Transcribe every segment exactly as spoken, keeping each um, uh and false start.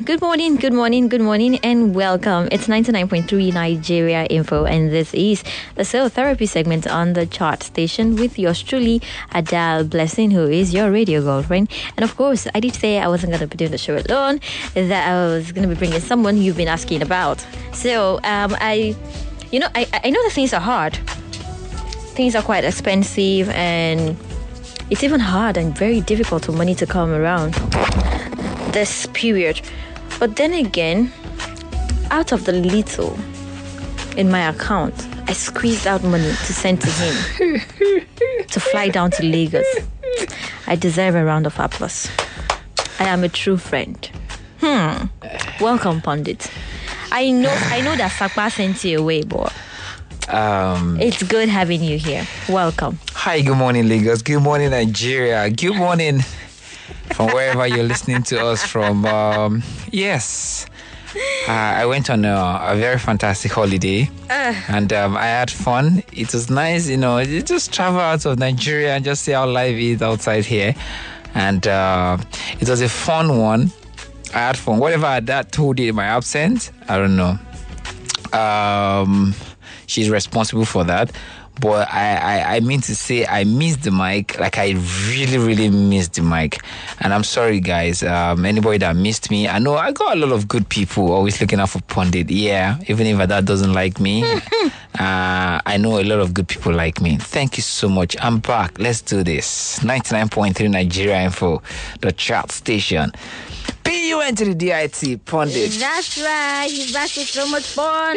Good morning, good morning, good morning, and welcome. It's ninety-nine point three Nigeria Info, and this is the Soul Therapy segment on the chart station with yours truly, Adele Blessing, who is your radio girlfriend. And of course, I did say I wasn't going to be doing the show alone, that I was going to be bringing someone you've been asking about. So, um, I, you know, I, I know that things are hard. Things are quite expensive, and it's even hard and very difficult for money to come around this period. But then again, out of the little in my account, I squeezed out money to send to him to fly down to Lagos. I deserve a round of applause. I am a true friend. Hmm. Welcome, Pundit. I know I know that Sakpa sent you away, but um, it's good having you here. Welcome. Hi, good morning, Lagos. Good morning, Nigeria. Good morning from wherever you're listening to us from. Um, yes, uh, I went on a, a very fantastic holiday uh. and um, I had fun. It was nice, you know, you just travel out of Nigeria and just see how life is outside here. And uh, it was a fun one. I had fun. Whatever that told you in my absence, I don't know. Um, she's responsible for that. But I, I, I mean to say I missed the mic. Like, I really, really missed the mic. And I'm sorry, guys. Um, anybody that missed me, I know I got a lot of good people always looking out for Pundit. Yeah, even if that doesn't like me, uh, I know a lot of good people like me. Thank you so much. I'm back. Let's do this. ninety-nine point three Nigeria Info, the chart station. P U N to the D I T, Pundit. That's right. He's back with so much fun.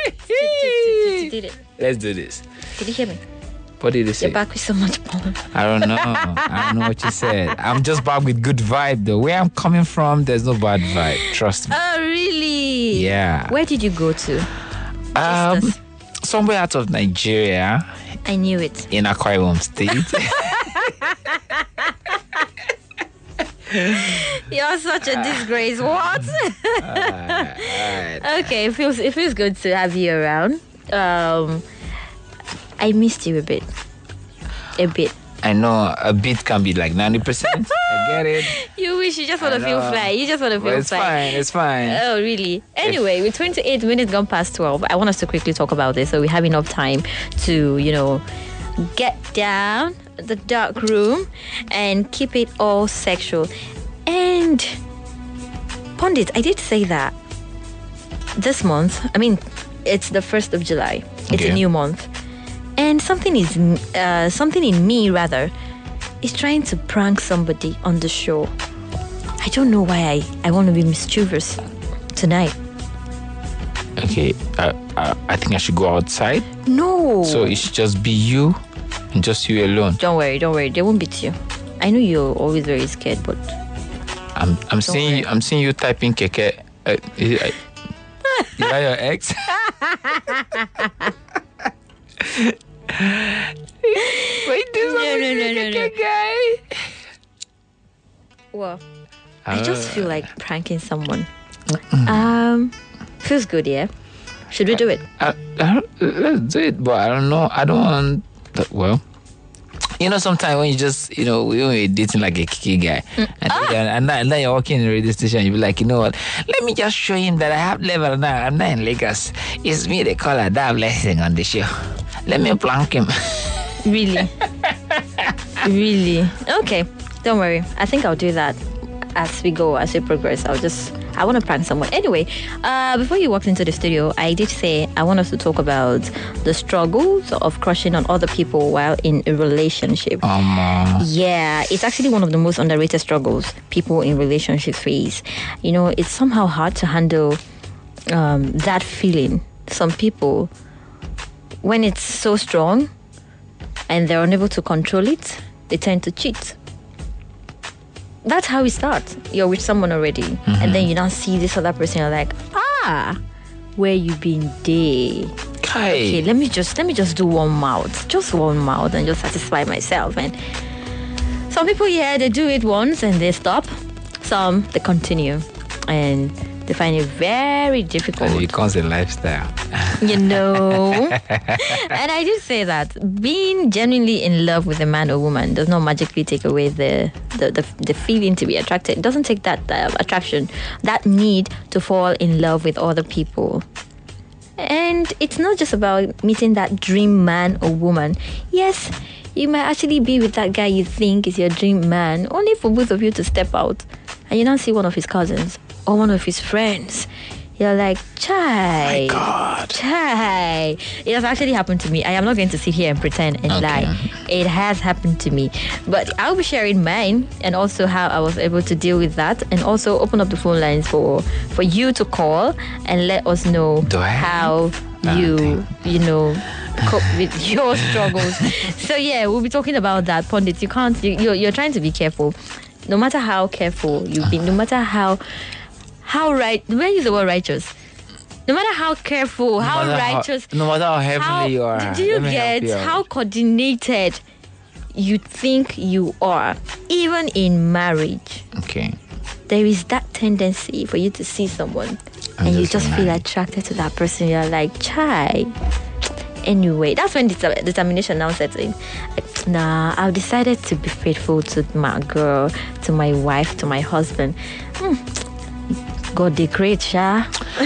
Let's do this. Did you hear me? What did you say? You're back with so much fun. I don't know. I don't know what you said. I'm just back with good vibe, though. Where I'm coming from, there's no bad vibe. Trust me. Oh, really? Yeah. Where did you go to? Um, somewhere out of Nigeria. I knew it. In Akwa Ibom State. You're such a disgrace. What? all right, all right. Okay, it feels it feels good to have you around. Um, I missed you a bit. A bit. I know a bit can be like ninety percent. I get it. You wish you just want to feel fly. You just want to feel well, it's fly. fine. It's fine. Oh, really? Anyway, with twenty-eight minutes gone past twelve, I want us to quickly talk about this so we have enough time to, you know, get down the dark room and keep it all sexual. And Pundit, I did say that this month, I mean, it's the first of July. It's okay. A new month. And something is, uh, something in me rather, is trying to prank somebody on the show. I don't know why I, I want to be mischievous tonight. Okay, uh, uh, I think I should go outside. No. So it should just be you and just you alone. Don't worry, don't worry. They won't beat you. I know you're always very scared, but I'm I'm seeing you, I'm seeing you typing keke. Uh, is, uh, is that your ex? Wait, this no, no, no, no, no. guy. Well, uh, I just feel like pranking someone. um, feels good, yeah. Should we do it? I, I let's do it, but I don't know. I don't want that. Well, you know, sometimes when you just, you know, when you're dating like a kiki guy, mm. and, ah. then, and, then, and then you're walking in the radio station, you be like, you know what? Let me just show him that I have level now. I'm not in Lagos. It's me, they call her that blessing on the show. Let me plank him. Really? Really? Okay. Don't worry. I think I'll do that as we go, as we progress. I'll just, I want to prank someone. Anyway, uh, before you walked into the studio, I did say I want us to talk about the struggles of crushing on other people while in a relationship. Um, yeah, it's actually one of the most underrated struggles people in relationships face. You know, it's somehow hard to handle um, that feeling. Some people, when it's so strong and they're unable to control it, they tend to cheat. That's how it starts. You're with someone already, mm-hmm. and then you now see this other person. You're like, ah, where you been there? Okay. okay, let me just let me just do one mouth, just one mouth, and just satisfy myself. And some people, yeah, they do it once and they stop. Some they continue, and they find it very difficult. And it becomes a lifestyle. You know. And I did say that being genuinely in love with a man or woman does not magically take away the the, the, the feeling to be attracted. It doesn't take that uh, attraction, that need to fall in love with other people. And it's not just about meeting that dream man or woman. Yes, you might actually be with that guy you think is your dream man, only for both of you to step out and you now see one of his cousins or one of his friends. You're like, chai. My God. Chai. It has actually happened to me. I am not going to sit here and pretend and Okay. lie. It has happened to me. But I'll be sharing mine and also how I was able to deal with that, and also open up the phone lines for, for you to call and let us know Do I how have you, you know, cope with your struggles. So yeah, we'll be talking about that, Pundit. You can't, you, you're, you're trying to be careful. No matter how careful you've been, no matter how How right? When I use the word righteous, no matter how careful, how matter how- righteous, no matter how heavenly how, you are, do you let me help get you out. how coordinated you think you are, even in marriage? Okay. There is that tendency for you to see someone I'm and you just just feel lying. attracted to that person. You're like, chai. Anyway, that's when det- determination now sets in. Like, nah, I've decided to be faithful to my girl, to my wife, to my husband. Hmm. God, they great, Sha.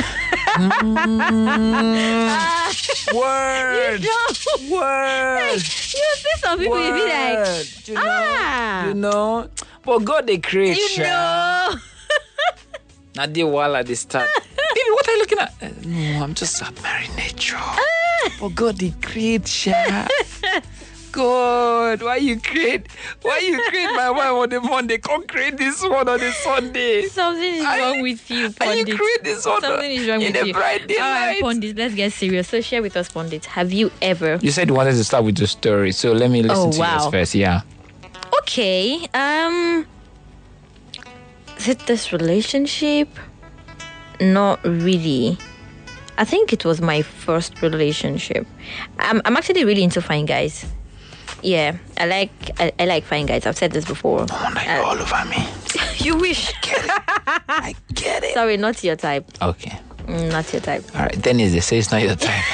Word. You know, Word. you see some people, you be like, Word. You know, ah. you know. But God, they create. you Sha. know. Not the wall at the start. Baby, what are you looking at? Uh, No, I'm just admiring nature. But God, they create. Sha. God, why you create? Why you create my wife on the Monday? Can't create this one on the Sunday. Something is Are wrong you- with you, And Pondit. you create this one Something is wrong in with the you. bright All daylight. right, Pondit, let's get serious. So share with us, Pondit. Have you ever? You said you wanted to start with your story, so let me listen Oh, to wow. yours first. Yeah. Okay. Um. Is it this relationship? Not really. I think it was my first relationship. I'm I'm actually really into fine guys. Yeah, I like I, I like fine guys. I've said this before. No wonder you're all over me. You wish. I get it. Sorry, not your type. Okay. Mm, not your type. All right. Dennis, they say it's not your time.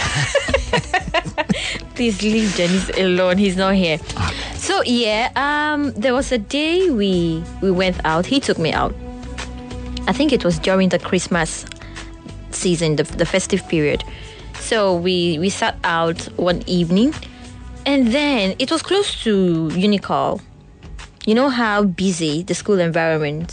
Please leave Janice alone. He's not here. Okay. So yeah, um, there was a day we we went out. He took me out. I think it was during the Christmas season, the, the festive period. So we we sat out one evening, and then it was close to Unicall. You know how busy the school environment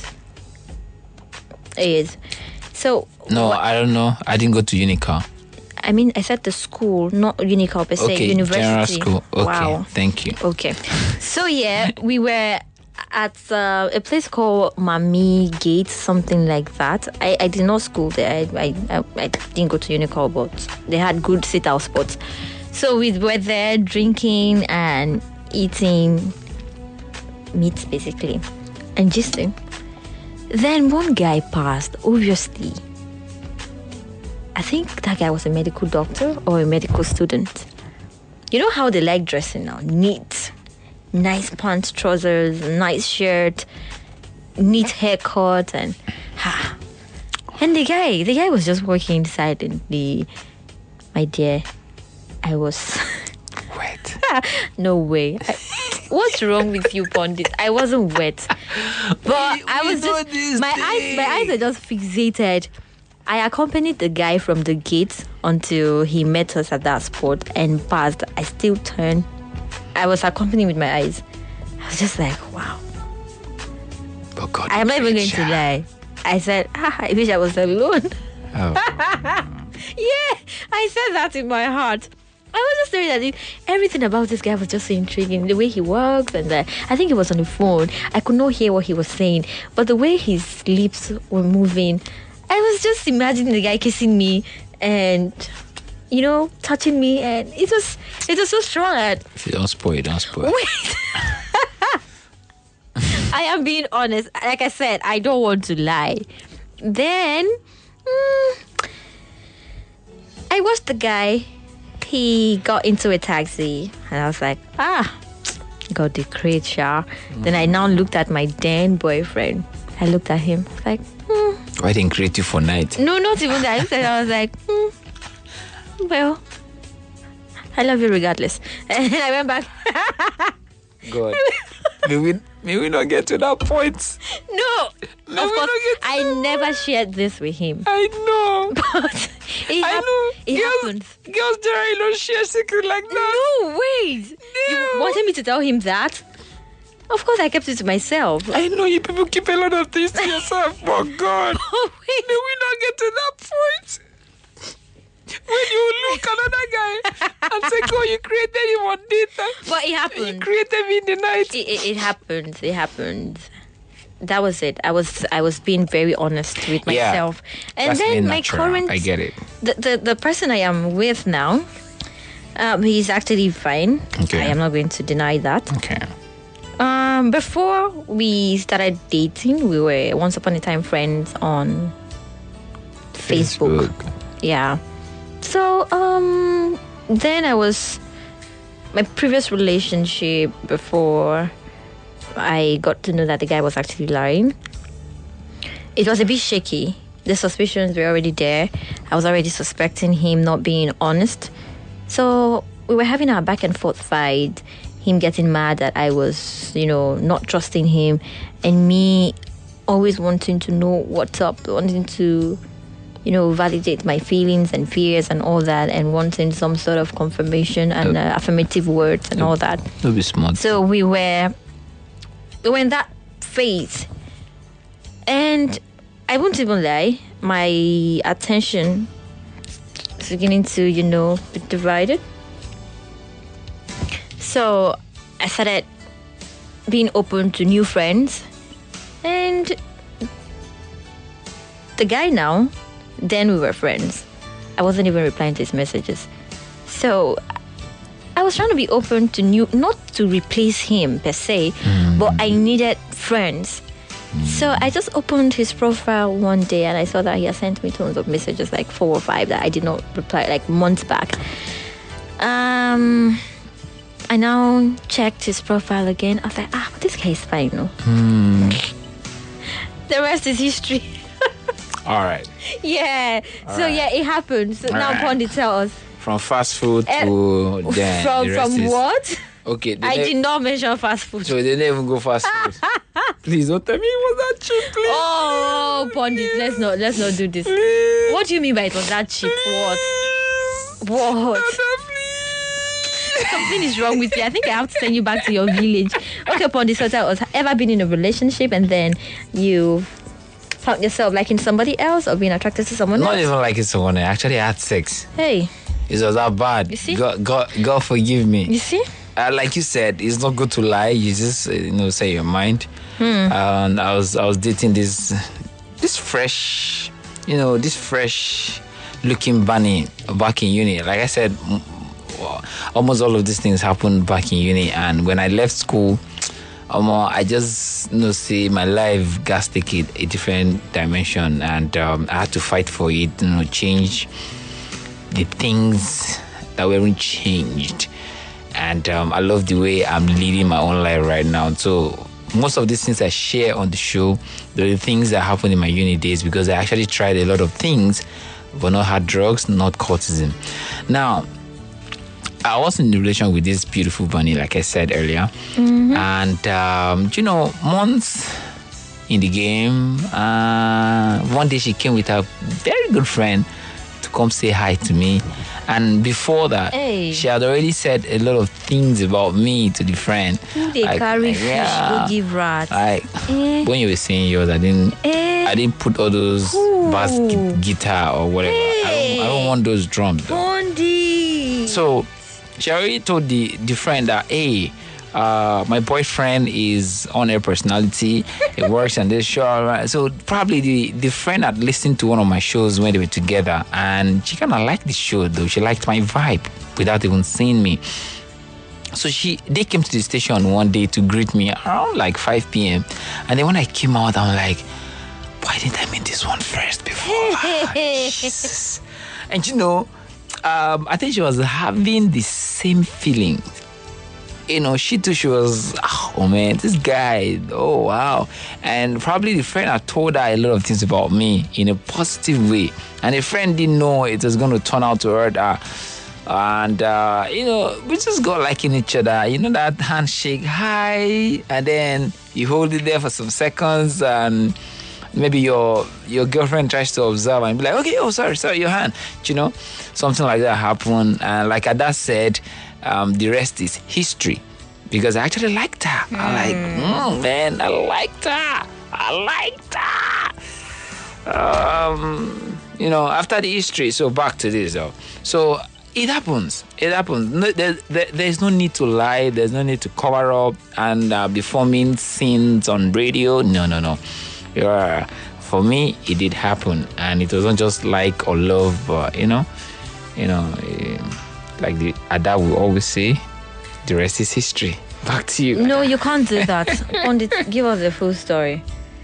is. So No, I don't know. I didn't go to Unicor. I mean, I said the school, not Unicall per se, Okay, university. general school. Okay, Wow. thank you. Okay. So yeah, we were at uh, a place called Mami Gate, something like that. I, I did not school there. I, I, I, I didn't go to Unicall, but they had good sit-out spots. So we were there drinking and eating meat, basically, and gisting. Then one guy passed, obviously. I think that guy was a medical doctor or a medical student. You know how they like dressing now? Neat. Nice pants, trousers, nice shirt, neat haircut, and ha. And the guy, the guy was just walking inside, and the, my dear, I was Wait. no way. I, what's wrong with you, Pondit? I wasn't wet, but We- I we was know just this my eyes. My eyes are just fixated. I accompanied the guy from the gate until he met us at that spot and passed. I still turned. I was accompanied with my eyes. I was just like, wow. But God, I am not even going creature. to lie. I said, ah, I wish I was alone. Oh. Yeah, I said that in my heart. I was just staring at him. Everything about this guy was just so intriguing. The way he walks, and the, I think he was on the phone. I could not hear what he was saying, but the way his lips were moving, I was just imagining the guy kissing me and, you know, touching me, and it was it was so strong. And If you don't spoil, don't spoil. wait, I am being honest. Like I said, I don't want to lie. Then, mm, I watched the guy. He got into a taxi, and I was like, ah, got the creature. Mm. Then I now looked at my then boyfriend. I looked at him, I was like, hmm, Why didn't create you for night? No, not even that. I looked at it, I was like, hmm, well, I love you regardless. And I went back. God. may, we, may we not get to that point? No. May of we course, not get to I that never point? shared this with him. I know. But it, I hap- know. it girls, happens. Girls generally don't share secret like that. No, wait. You No. wanted me to tell him that? Of course, I kept it to myself. I know you people keep a lot of things to yourself. Oh, God. Oh, wait. May we not get to that point? When you look another guy and say, "God, you created him on data." But it You happened. created me in the night. It, it, it happened. It happened. That was it. I was I was being very honest with Yeah. myself. And That's then being my natural. current I get it. the, the the person I am with now, um, he's actually fine. Okay. I am not going to deny that. Okay. Um, before we started dating, we were once upon a time friends on Facebook. Yeah. So um, then I was my previous relationship before I got to know that the guy was actually lying. It was a bit shaky. The suspicions were already there. I was already suspecting him not being honest. So we were having our back and forth fight. Him getting mad that I was, you know, not trusting him, and me always wanting to know what's up, wanting to, you know, validate my feelings and fears and all that, and wanting some sort of confirmation and uh, affirmative words and all that. You'll be smart. So we were, we were in that phase, and I won't even lie, my attention is beginning to, you know, be divided. So I started being open to new friends, and the guy now, then we were friends. I wasn't even replying to his messages. So I was trying to be open to new, not to replace him per se, Mm. but I needed friends. So I just opened his profile one day and I saw that he had sent me tons of messages, like four or five that I did not reply, like months back. Um, I now checked his profile again. I was like, ah, but this guy is fine, no? Hmm. The rest is history. All right. Yeah. So right. yeah, it happened. So All now right. Pondi, tell us. From fast food Eh, to then from the rest from is- what? Okay. they I ne- did not mention fast food. So they didn't even go fast food. Please don't tell me it was that cheap, please. Oh, Pondit, let's not let's not do this. Please. What do you mean by it was that cheap? What? Please. What? Dada, please. Something is wrong with you. I think I have to send you back to your village. Okay, Pondit, so tell us, have ever been in a relationship and then you found yourself liking somebody else or being attracted to someone Not else? even like it's someone. I actually had sex. Hey, It was that bad. You see? God, God, God forgive me. you see? Uh, like you said, it's not good to lie. You just uh, you know say your mind. Hmm. And I was I was dating this this fresh, you know, this fresh looking bunny back in uni. Like I said, m- well, almost all of these things happened back in uni. And when I left school, um, uh, I just you know see my life gas take it a different dimension, and um, I had to fight for it. You know, change the things that weren't changed. And um, I love the way I'm leading my own life right now. So most of these things I share on the show, they're the things that happened in my uni days, because I actually tried a lot of things, but not hard drugs, not cultism. Now, I was in a relation with this beautiful bunny, like I said earlier. And, um, you know, months in the game, uh, one day she came with her very good friend to come say hi to me. And before that, Hey. she had already said a lot of things about me to the friend. They Like, carry like, fish, yeah. go give rats. Like Eh. when you were saying yours, I didn't Eh. I didn't put all those Ooh. bass gu- guitar or whatever. I don't I don't want those drums though. Pondi. So she already told the, the friend that, hey, uh, my boyfriend is on air personality. He works on this show. Right? So probably the, the friend had listened to one of my shows when they were together, and she kind of liked the show though. She liked my vibe without even seeing me. So she they came to the station one day to greet me around like five p.m. And then when I came out, I'm like, why didn't I meet this one first before? Ah, Jesus. And you know, um, I think she was having the same feeling. You know, she too, she was, oh, oh man, this guy, oh wow. And probably the friend had told her a lot of things about me in a positive way. And the friend didn't know it was going to turn out to hurt her. And, uh, you know, we just got liking each other. You know, that handshake, hi. And then you hold it there for some seconds and maybe your your girlfriend tries to observe and be like, okay, oh, sorry, sorry, your hand. You know, something like that happened. And like Ada said, um, the rest is history. Because I actually liked her. Mm. I'm like, mm, man, I liked her. I liked her. Um, you know, after the history, so back to this, though. So it happens. It happens. No, there, there, there's no need to lie. There's no need to cover up and uh, be forming scenes on radio. No, no, no. Yeah, for me, it did happen, and it wasn't just like or love, but you know, you know, like the Ada will always say, the rest is history. Back to you. No, you can't do that. Pondit, give us the full story.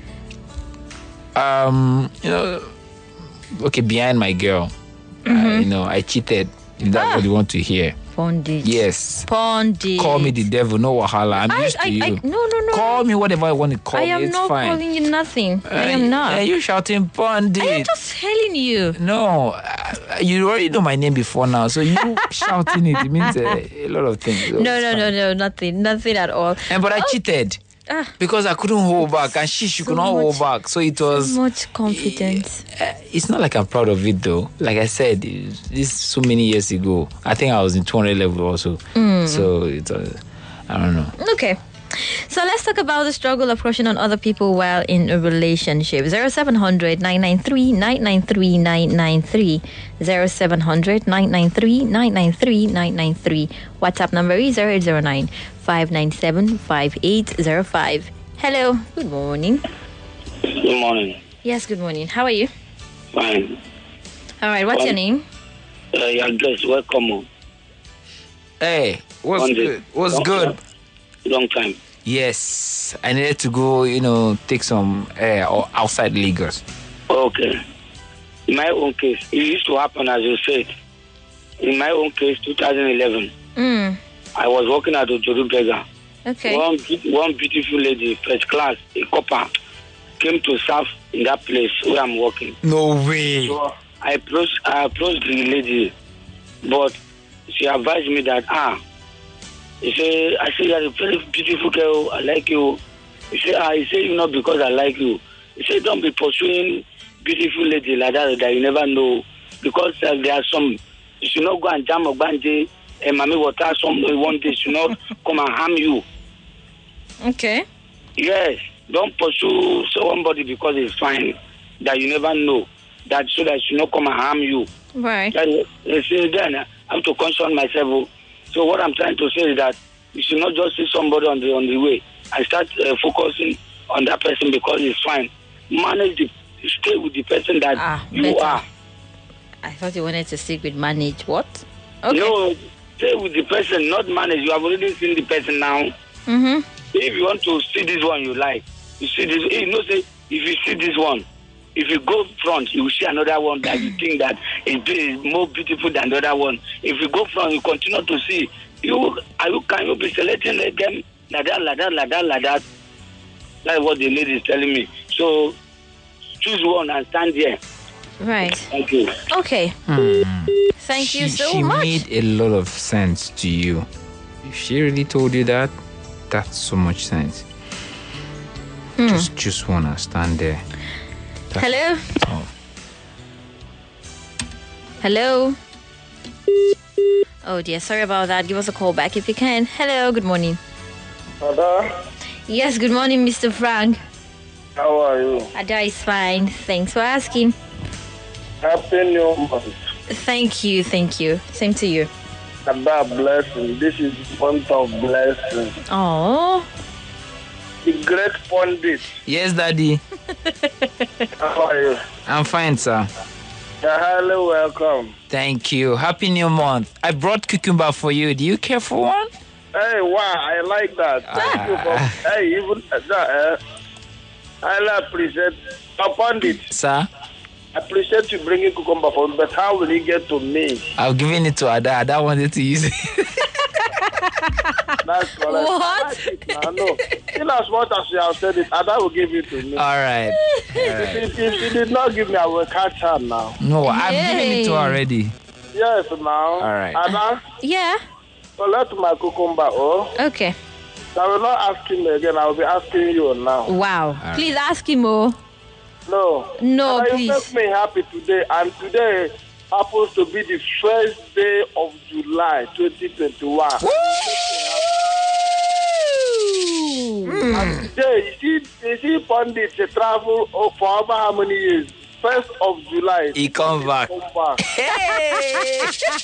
Um, you know, okay, behind my girl, mm-hmm. uh, you know, I cheated. If that's ah. what you want to hear. Pondit. Yes. Pondit. Call me the devil, no wahala. I'm I, used to I, you. I, no, no, no. Call me whatever I want to call I me. am It's not fine. calling you nothing. Uh, I am not. Are you shouting Pondit? I am just telling you. No, uh, you already know my name before now, so you shouting it, it means uh, a lot of things. So no, no, no, no, nothing. Nothing at all. And but I oh. cheated. Ah. Because I couldn't hold back, and she, she so could not much, hold back. So it was so much confidence. Uh, it's not like I'm proud of it though. Like I said, this so many years ago. I think I was in two hundred level also. Mm. So it's uh, I don't know. Okay. So let's talk about the struggle of crushing on other people while in a relationship. zero seven hundred nine nine three nine nine three nine nine three. zero seven hundred nine nine three nine nine three nine nine three. WhatsApp number is zero eight zero nine five nine seven five eight zero five. Hello. Good morning. Good morning. Yes, good morning. How are you? Fine. All right. What's well, your name? Uh, your guest, welcome. Hey, what's One good? day. What's long, good? Long time. Yes, I needed to go, you know, take some air or outside Lagos. Okay. In my own case, it used to happen as you said. In my own case, two thousand eleven, Mm. I was working at Ojodu Beggar. Okay. One, one beautiful lady, first class, a copper, came to serve in that place where I'm working. No way. So I approached, I approached the lady, but she advised me that, ah, he said, I say, you're a very beautiful girl, I like you. He said, ah, he said, you know, because I like you. He said, don't be pursuing beautiful lady like that, that you never know. Because uh, there are some, you should not go and jam a banje and mommy water some one day, should not come and harm you. Okay. Yes, don't pursue somebody because it's fine, that you never know, that so that should not come and harm you. Right. That, they say, then I have to concern myself. So what I'm trying to say is that you should not just see somebody on the on the way. I start uh, focusing on that person because it's fine. Manage the, stay with the person that ah, you better. are. I thought you wanted to stick with manage. What? Okay. No, stay with the person, not manage. You have already seen the person now. Mm-hmm. If you want to see this one you like, you see this. You know, say if you see this one, if you go front, you will see another one that you think that is more beautiful than the other one. If you go front, you continue to see. You are you can you be selecting them like that, like that, like that, like that. That's what the lady is telling me. So choose one and stand there. Right. Thank you. Okay. Hmm. Thank she, you so she much. She made a lot of sense to you. If she really told you that, that's so much sense. Hmm. Just just wanna stand there. That's, Hello? Oh. Hello? Oh dear, sorry about that. Give us a call back if you can. Hello, good morning. Ada? Yes, good morning, Mister Frank. How are you? Ada is fine. Thanks for asking. Happy New Month. Thank you, thank you. Same to you. Ada, blessing. This is month of blessing. Oh. The great pundit. Yes, Daddy. How are you? I'm fine, sir. You're highly welcome. Thank you. Happy New Month. I brought cucumber for you. Do you care for one? Hey, wow, I like that. Thank Ah. you for, hey, even that, uh, I appreciate upon it. Sir? I appreciate you bringing cucumber for me, but how will he get to me? I've given it to Ada. Ada wanted to use it. That's correct. What? I like it now. No. In as much as you have said it, Ada will give it to me. All right. All If, right. if, if she did not give me, I will catch her now. No, I've given it to her Yay. already. Yes, now. All right. Ada, Yeah. collect my cucumber, oh. Okay. I will not ask him again. I will be asking you now. Wow. right. Please ask him, oh. No. No, Ada, please. You make me happy today, and today happens to be the first day of July twenty twenty-one. And today, you see, you see Pundit they travel oh, for over how many years? First of July. He come back. Come back. Hey!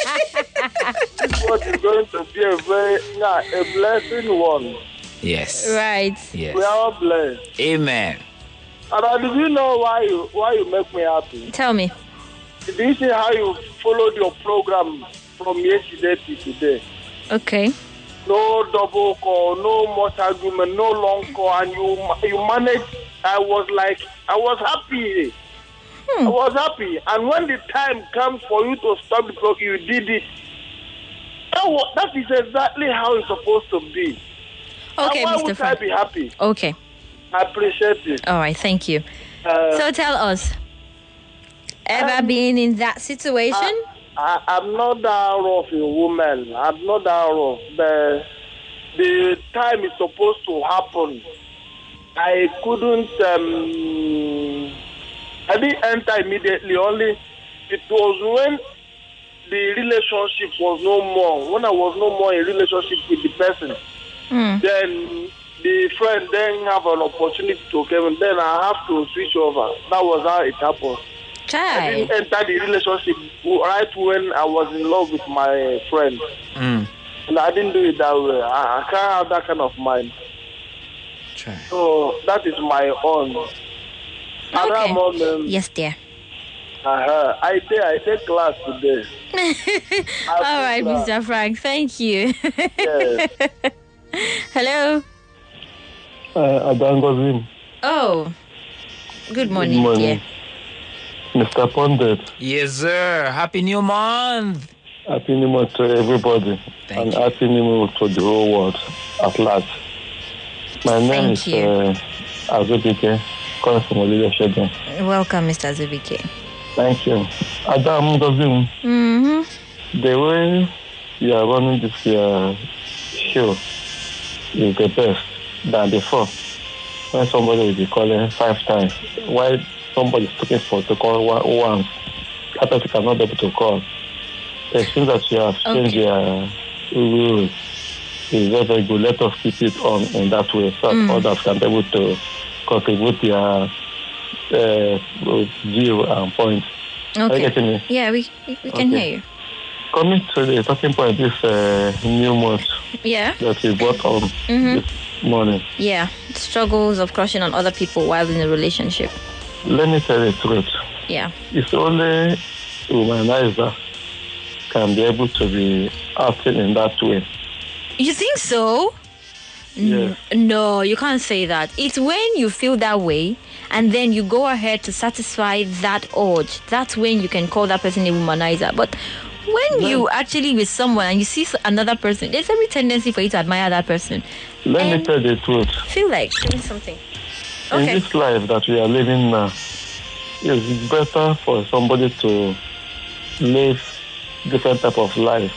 This one is going to be a very nah, a blessing one. Yes. Right. We are Yes. all blessed. Amen. And uh, do you know why you why you make me happy? Tell me. Do you see how you followed your program from yesterday to today? Okay. No double call, no much argument, no long call, and you you managed. I was like, I was happy. I was happy, and when the time comes for you to stop the clock, you did it. That, was, that is exactly how it's supposed to be. Okay, and why Mister would Frank. I be happy? Okay. I appreciate it. All right. Thank you. Uh, So tell us, ever Um, been in that situation? I, I'm not that rough in women. I'm not that rough. The, the time is supposed to happen. I couldn't, um, I didn't enter immediately. Only it was when the relationship was no more. When I was no more in relationship with the person, Hmm. then the friend then have an opportunity to come in. Then I have to switch over. That was how it happened. I Child. didn't enter the relationship right when I was in love with my friend. Mm. And I didn't do it that way. I, I can't have that kind of mind. Try. So that is my own. Other Okay. moment, Yes, dear. uh-huh. I take I take class today. All right, Mister Frank. Thank you. Yes. Hello. Uh, Adangozim. Oh. Good morning, morning. dear. Mister Pondit, Yes, sir. Happy New Month. happy new month to everybody. Thank and you. happy new month to the whole world at large. My name Thank is you. uh, Azubike, calling from Olivia Sheddon. Welcome, Mister Zubike. Thank you. Adam Gozim, Mm-hmm. the way you are running this uh, show is the best than before. When somebody will be calling five times, why somebody is looking for to call one, once, that person cannot be able to call. It seems that you have changed Okay. your rules. It's very, very good. Let us keep it on in that way so that Mm. others can be able to contribute their uh, view and point. Are you Okay. getting me? Yeah, we we, we can Okay. hear you. Coming to the talking point, this uh, new month Yeah. that we brought on Mhm. this morning. Yeah. Struggles of crushing on other people while in a relationship. Let me tell you the truth. Yeah. It's only a womanizer can be able to be acting in that way. You think so? Yes. No, you can't say that. It's when you feel that way and then you go ahead to satisfy that urge. That's when you can call that person a womanizer. But when you actually with someone and you see s- another person, there's every tendency for you to admire that person. Let me And- tell you the truth. Feel like doing something. In Okay. this life that we are living now, it's better for somebody to live different type of life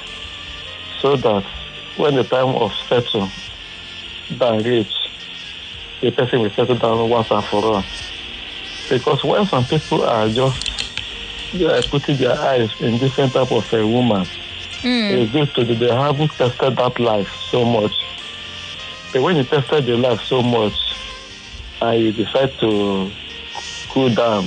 so that when the time of settle down reach, the person will settle down once and for all. Because when some people are just they are putting their eyes in different type of a woman, it's good to do. They haven't tested that life so much. But when you tested the life so much and you decide to cool down,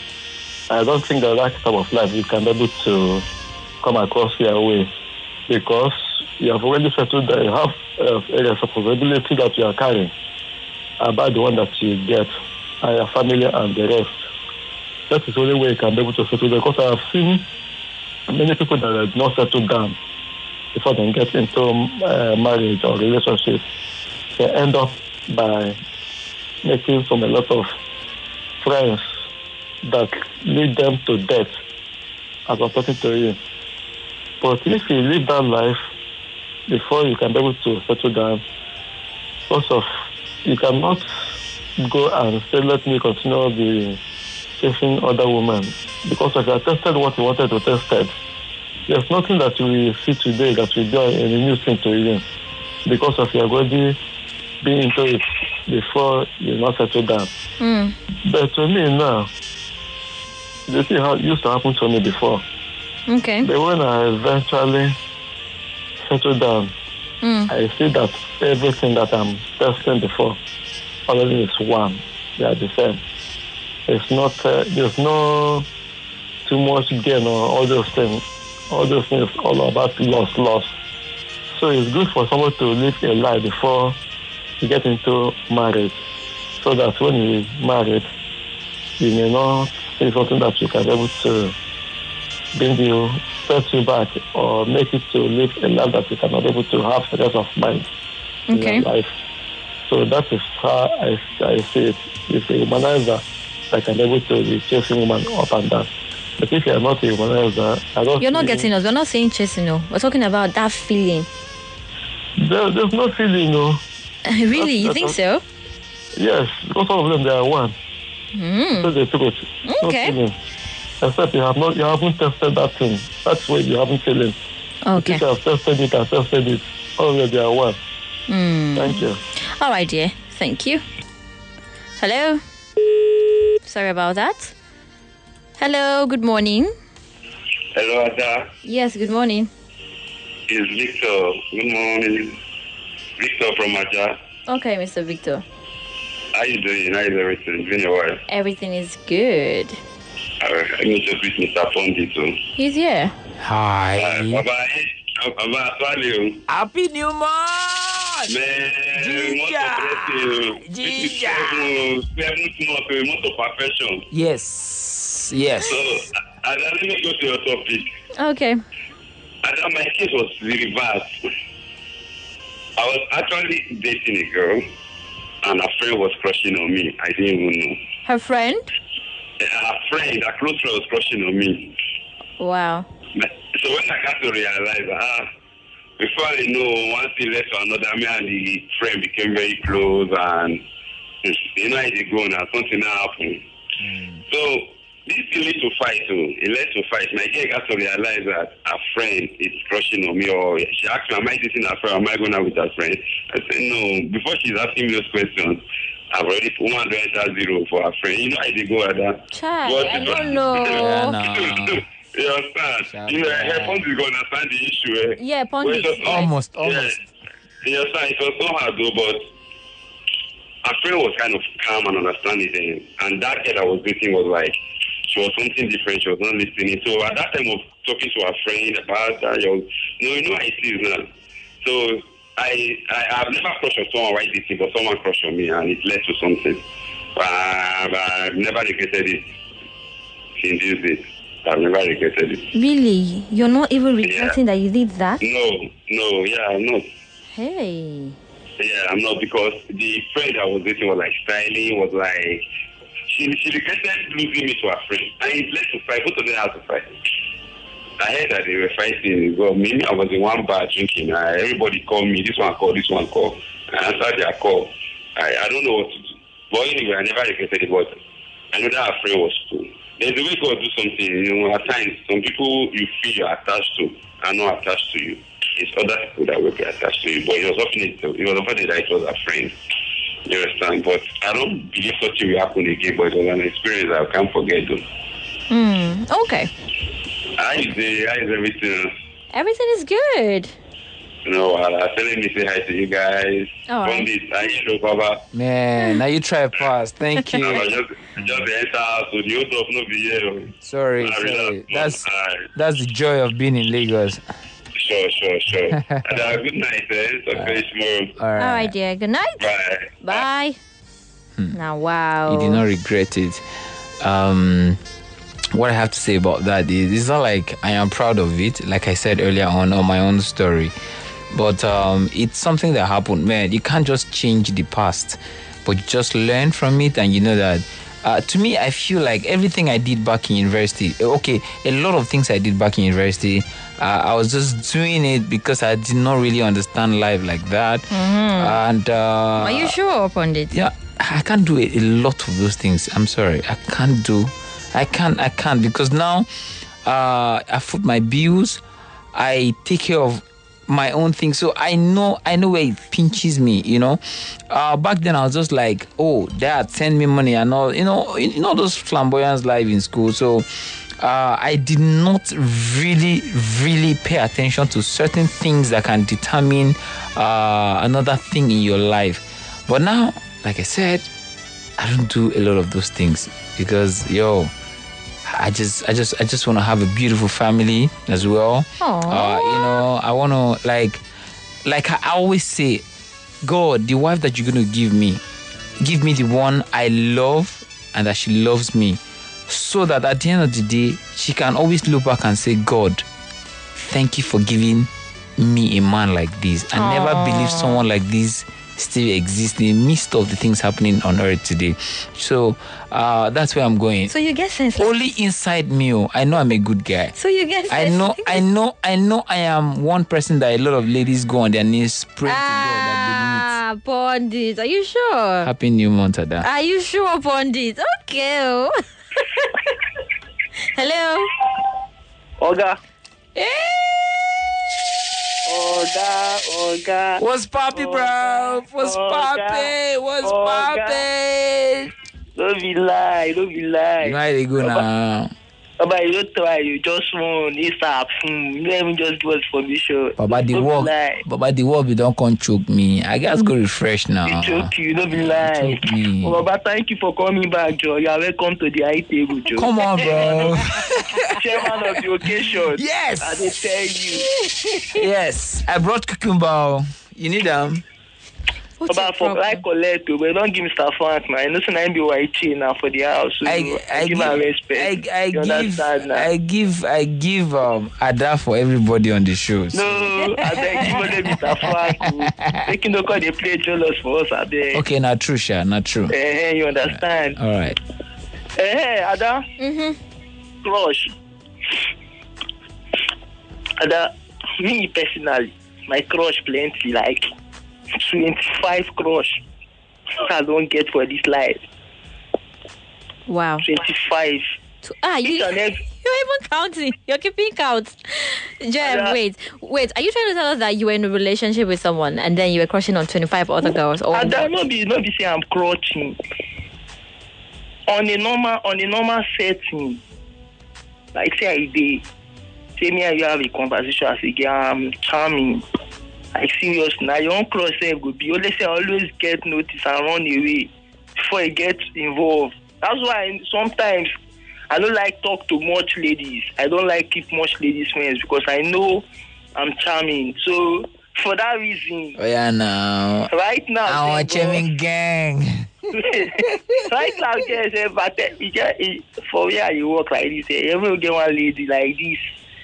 I don't think that that type of life you can be able to come across your way because you have already settled that you have uh, a responsibility that you are carrying about the one that you get and your family and the rest. That is the only way you can be able to settle because I have seen many people that have not settled down before they get into uh, marriage or relationship. They end up by making some a lot of friends that lead them to death as I'm talking to you. But if you live that life before you can be able to settle down. Because of, you cannot go and say, let me continue the chasing other women. Because if you have tested what you wanted to test, there's nothing that you will see today that will do any new thing to you. Because of your already being into it before you not settle down. Mm. But to me now, this is how it used to happen to me before. Okay. But when I eventually settle down, Mm. I see that everything that I'm testing before already is one. They are the same. It's not, uh, there's no too much gain or all those things. All those things all about loss, loss. So it's good for someone to live a life before you get into marriage. So that when you married, you may not see something that you can be able to bring you, set you back, or make it to live a life that you cannot be able to have the rest of mind Okay. in your life. So that is how I, I see it. It's a womanizer that can be able to be chasing woman up and down. But if you are not a womanizer, I don't You're not see- getting us. We're not saying chasing, no. We're talking about that feeling. There, there's no feeling, no. Really? You That's- think so? Yes, because all of them, they are one. Mm. So the truth. No Okay. feeling. Except you have not, you haven't tested that thing. That's why you haven't feeling. Okay. If you have tested it and tested it, already they are one. Mm. Thank you. All right, dear. Thank you. Hello. Sorry about that. Hello. Good morning. Hello, Ada. Yes. Good morning. It's Victor. Good morning. Victor from Aja. Okay, Mister Victor. How you doing? How is everything? It's been a while. Everything is good. Uh, let me just with Mister Pondi too. He's here. Hi. Uh, Baba, eh, Baba, Swallow. Happy New Month! Man, Ginger. Ginger. Seven, seventh month, a month of perfection. Yes. Yes. So, Ada, let me go to your topic. Okay. Ada, my case was the reverse. I was actually dating a girl, and a friend was crushing on me. I didn't even know. Her friend. A friend, a close friend was crushing on me. Wow. So when I got to realize, ah, before I know, one thing led to another, me and the friend became very close, and you know, it go now, something now happened. Mm. So this thing led to fight, too. It led to fight. My girl got to realize that a friend is crushing on me, or she asked me, am I dating her friend, am I going out with her friend? I said, no. Before she's asking me those questions, I've already put one hundred zero for her friend. You know, I did go at that. Child, I don't know. Yeah, no. You understand? You know, her phone is going to understand the issue. Eh? Yeah, Pondit. Well, so- Almost, Yeah. almost. You understand? It was so hard though, but her friend was kind of calm and understanding then. And that girl I was dating was like, she was something different. She was not listening. So at that time of talking to her friend about that, she was, no, you know how it is now. So I, I, I've never crushed on someone while dating, but someone crushed on me and it led to something. But I've, I've never regretted it since these days. I've never regretted it. Really? You're not even regretting that you did that? No, no, yeah, I'm not. Hey. Yeah, I'm not, because the friend I was dating was like styling, was like, she she regretted losing me to her friend. And it led to fight. Both of them had to fight. I heard that they were fighting. Well, maybe I was in one bar drinking. Uh, everybody called me. This one called, this one called. I answered their call. I, I don't know what to do. But anyway, I never regretted it. But I know that her friend was cool. There's a way God do something. You know, at times, some people you feel you're attached to are not attached to you. It's other people that will be attached to you. But it was often it, it was often that it was a friend. You understand? But I don't believe such will happen again. But it was an experience I can't forget. Though. Hmm. Okay. How is the, how is everything? Everything is good. You know, I was telling me say hi to you guys. All right. From this, I you know, Baba. Man, now you try fast. Thank I you. was just just the enter house, so the old of no be here. Sorry, I sorry. relax. That's Alright. that's the joy of being in Lagos. Sure, sure, sure. And uh, good night, eh? Talk to you tomorrow. All right. All right, dear. Good night. Bye. Bye. Now, wow. You did not regret it. Um, what I have to say about that is, it's not like I am proud of it, like I said earlier on, on my own story. But um, it's something that happened, man. You can't just change the past, but you just learn from it, and you know that uh, to me, I feel like everything I did back in university, okay, a lot of things I did back in university, uh, I was just doing it because I did not really understand life like that. Mm-hmm. And uh, are you sure, Pundit? Yeah, I can't do a, a lot of those things. I'm sorry, I can't do. I can't. I can't because now uh, I foot my bills. I take care of my own thing, so I know I know where it pinches me. You know, uh, back then I was just like, oh, dad, send me money and all. You know, you know those flamboyance life in school. So uh, I did not really, really pay attention to certain things that can determine uh, another thing in your life. But now, like I said, I don't do a lot of those things because yo. I just, I just, I just want to have a beautiful family as well. Uh, you know, I want to like, like I always say, God, the wife that you're gonna give me, give me the one I love and that she loves me, so that at the end of the day, she can always look back and say, God, thank you for giving me a man like this. I Aww. never believed someone like this still exists in the midst of the things happening on earth today. So uh, that's where I'm going. So you get sense. Like- Only inside me, oh, I know I'm a good guy. so you get sense. I know, I know, I know. I am one person that a lot of ladies go on their knees praying Ah, Pundit, are you sure? to God that they meet. Happy New Month, Ada. Are you sure, Pundit? Okay. oh. Hello. Oga. Hey! Oga, Oga. What's poppy, bro? What's poppy? What's poppy? Don't be lie, don't be lie. You know how they go now. Baba, you don't try, you just want ASAP. Hmm, let me just give us permission. Baba, the Don't work, be lie. Baba, the work, you don't come choke me. I guess go refresh now. You choke you, don't be lie. Choke me. Oh, Baba, thank you for coming back, Joe. You are welcome to the high table, Joe. Come on, bro. Chairman of the occasion. Yes. I dey tell you. Yes, I brought cucumber. You need them? What's Baba, your for problem? like collect, but don't give Mister Frank, man. I know some be white chain now for the house. So I, I, give give, her I, respect. I You give, understand now? I give, I give um Ada for everybody on the show. So. No, I beg you, only Mister Frank. oh. Make you no call they play jealous for us, I beg. Okay, not true, Sha, not true. Eh, you understand? All right. Eh, hey, Ada. Mm-hmm. Crush. Ada, me personally, my crush plenty, like twenty-five crush I don't get for this life. Wow. twenty-five. So- ah, you, Each and every- you're even counting. You're keeping count. Jem, Yeah. wait, wait. Are you trying to tell us that you were in a relationship with someone and then you were crushing on twenty-five other girls? Or Ada, what? no be, no be say I'm crouching. On a normal, on a normal setting, like say I dey, say me and you have a conversation as a girl, I'm charming. Like serious, now your own cross self go be always say always get notice and run away before you get involved. That's why I, sometimes I don't like talk to much ladies. I don't like keep much ladies friends because I know I'm charming. So for that reason, Oh yeah, now. right now, I want thank God- Chemin gang. right now, yes, eh, but eh, you get, eh, for where you work like this, eh, you ever get one lady like this.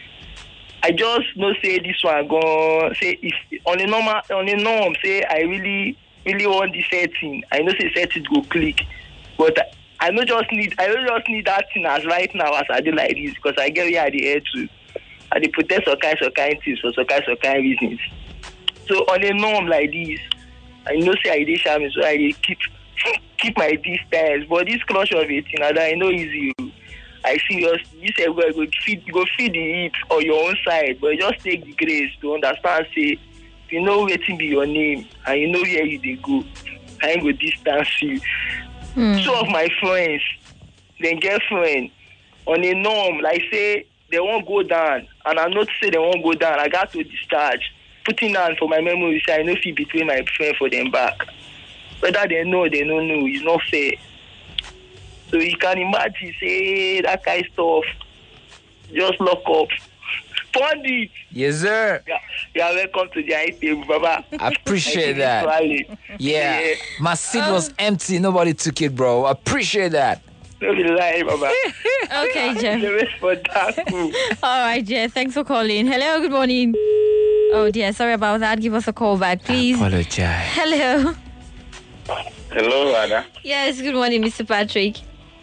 I just know say this one go say if on a normal on a norm say I really really want this setting. I know say setting go click, but I, I no just need I don't just need that thing as right now as I do like this because I get where I dey head to. I dey protest some kind some kind things for some kind some kind reasons. So on a norm like this, I know say I dey charming, so I dey keep keep my distance. But this crush of it, you know, that I know easy. I serious. You say go go feed go feed the heat on your own side, but just take the grace to understand. Say you know waiting be your name and you know where you dey go. I ain't go distance you. Hmm. Two of my friends, then girlfriend, on a norm like say they won't go down, and I not say they won't go down. I got to discharge, putting down for my memory. Say I know fit between my friend for them back. Whether they know, or they don't know, it's not fair. So you can imagine, say, that kind of stuff. Just lock up. Pundit, Yes, sir. yeah, you are welcome to the high table, Baba. I appreciate I that. Rally. Yeah. Yeah. My seat was empty. Nobody took it, bro. I appreciate that. Don't be lying, Baba. Okay, Jem. The rest for that, cool. All right, Jem. Thanks for calling. Hello, good morning. Oh dear, sorry about that. Give us a call back, please. Apologize. Hello. Hello, Ada. Yes, good morning, Mister Patrick.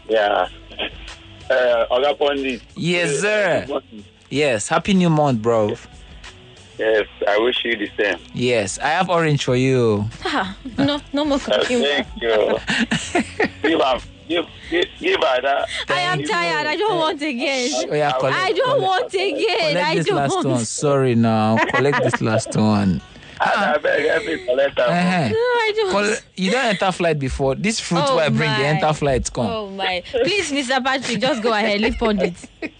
Yeah. Uh, Oga Pondi. Yes, sir. Yes, happy new month, bro. Yes, I wish you the same. Yes, I have orange for you. no, no more Uh, cooking. thank you. give her, give, give, give her that. I am tired. I don't want again. Oh, yeah, collect, I don't collect, want again. collect I this don't last want. one. Sorry now. Collect this last one. I beg every collector. Uh-huh. No, I don't. Col- you don't enter flight before. This fruit Oh where I bring my. the enter flight come. Oh my! Please, Mister Patrick, just go ahead. Leave Pondit.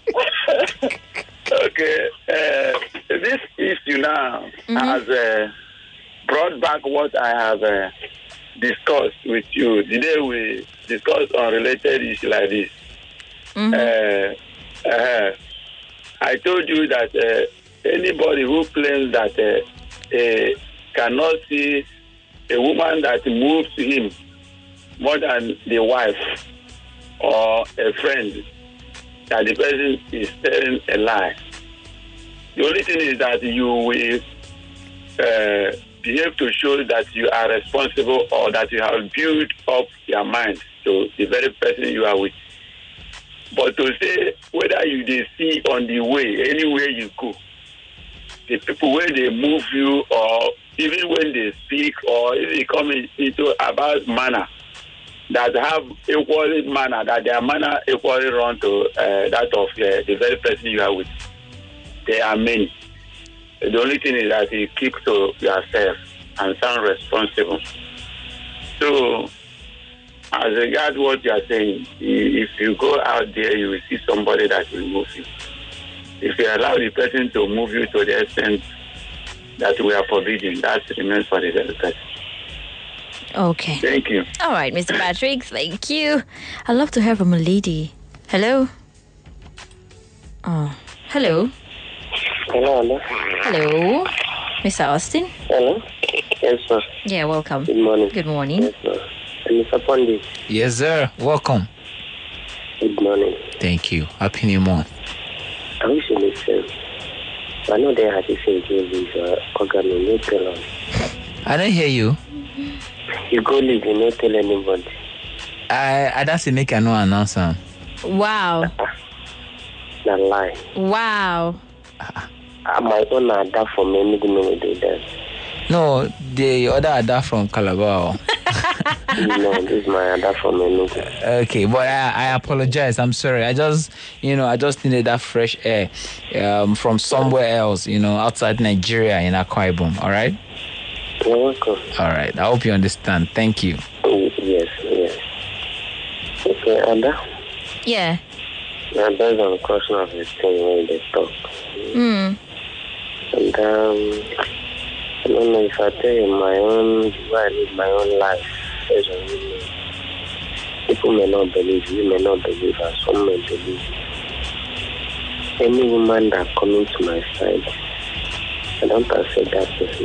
Okay. Uh, this issue now Mhm. has uh, brought back what I have uh, discussed with you the day we discussed on related issues like this. Mhm. Uh, uh, I told you that uh, anybody who claims that uh, uh, cannot see a woman that moves him more than the wife or a friend, that the person is telling a lie. The only thing is that you will uh, behave to show that you are responsible or that you have built up your mind to the very person you are with. But to say whether you they see on the way, anywhere you go, the people when they move you or even when they speak or if they come into about manner, that have equal manner, that their manner equally run to uh, that of uh, the very person you are with. There are many. The only thing is that you keep to yourself and sound responsible. So, as regards what you are saying, if you go out there, you will see somebody that will move you. If you allow the person to move you to the extent that we are forbidding, that remains for the very person. Okay. Thank you. All right, Mister Patrick. Thank you. I'd love to hear from a lady. Hello. Oh, hello. Hello, hello. Hello, Mister Austin. Hello. Yes, sir. Yeah, welcome. Good morning. Good morning. Yes, sir. And Mister Pondi. Yes, sir. Welcome. Good morning. Thank you. Happy new month. I wish you listen. I know they had to say this uh, organ no tell us. I don't hear you. You go live, you not tell anybody. I I don't say make a no announcer. Wow. Not lie. Wow. Uh, my own are that for me, me do do that. No, the other Ada from Calabar. You know, this is my other for me. Okay, but I, I apologize. I'm sorry. I just, you know, I just needed that fresh air um, from somewhere else, you know, outside Nigeria in Akwa Ibom. All right? You're welcome. All right. I hope you understand. Thank you. Oh, yes, yes. Okay, Ada. Yeah. Now, based on the question of the thing when they talk. Hmm. And um, I don't know if I tell you my own, why I live my own life. Based on you. People may not believe, you may not believe, and some may believe. Any woman that coming to my side, I don't accept that person.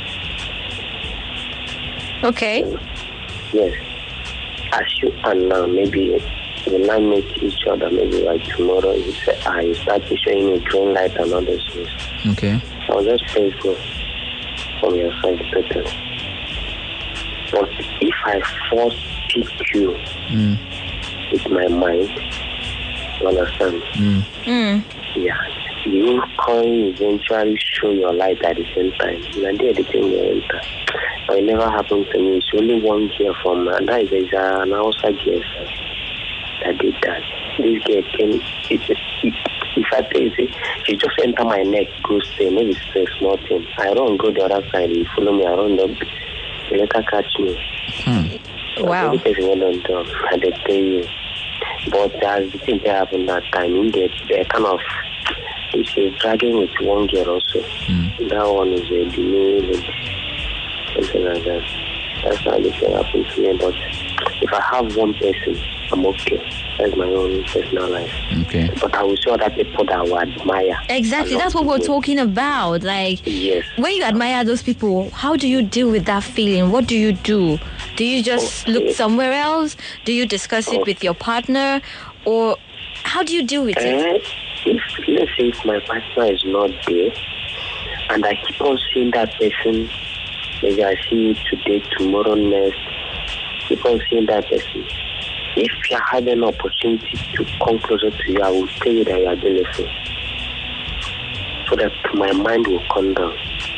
Okay. Yes. As you are now, maybe we now meet each other, maybe like tomorrow, you say, ah, you start showing me green light and all those things. Okay. I'll just pray for from your side better. But if I force pick you Mm. with my mind, you understand? Mm. Hmm. Yeah. You can eventually show your light at the same time. And there the thing will enter. But it never happened to me. It's only one girl from and that is uh, an outside girl sir, that did that. This girl came it, it, if I tell you say, she just enter my neck, go stay, maybe it's a small thing. I run go the other side, you follow me, I run up, you later catch me. Hmm. Wow. The person went on top, I they tell you. But as the thing that happened that time, in the, they kind of she's dragging with one girl also. Mm. That one is a delay, something like that. That's how the thing happened to me. But if I have one person, I'm okay. That's my own personal life. Okay. But I will show other people that I will admire. Exactly. A lot That's what of we're people. talking about. Like, Yes. when you admire those people, how do you deal with that feeling? What do you do? Do you just Okay. look somewhere else? Do you discuss it with your partner? Or how do you deal with it? Uh, if, let's say if my partner is not there, and I keep on seeing that person, maybe I see you today, tomorrow, next, keep on seeing that person. if you had an opportunity to come closer to you, I will tell you that you are jealous. So that my mind will calm down.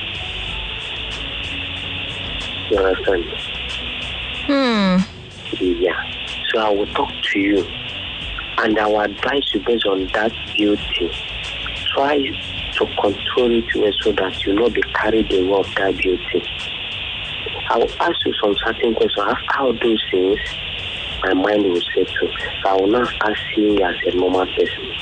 You understand? Hmm. Yeah. So I will talk to you. And I will advise you based on that beauty. Try to control it well so that you not be carried away of that beauty. I will ask you some certain questions. After all those things, my mind will settle. So I will not start seeing you as a normal person.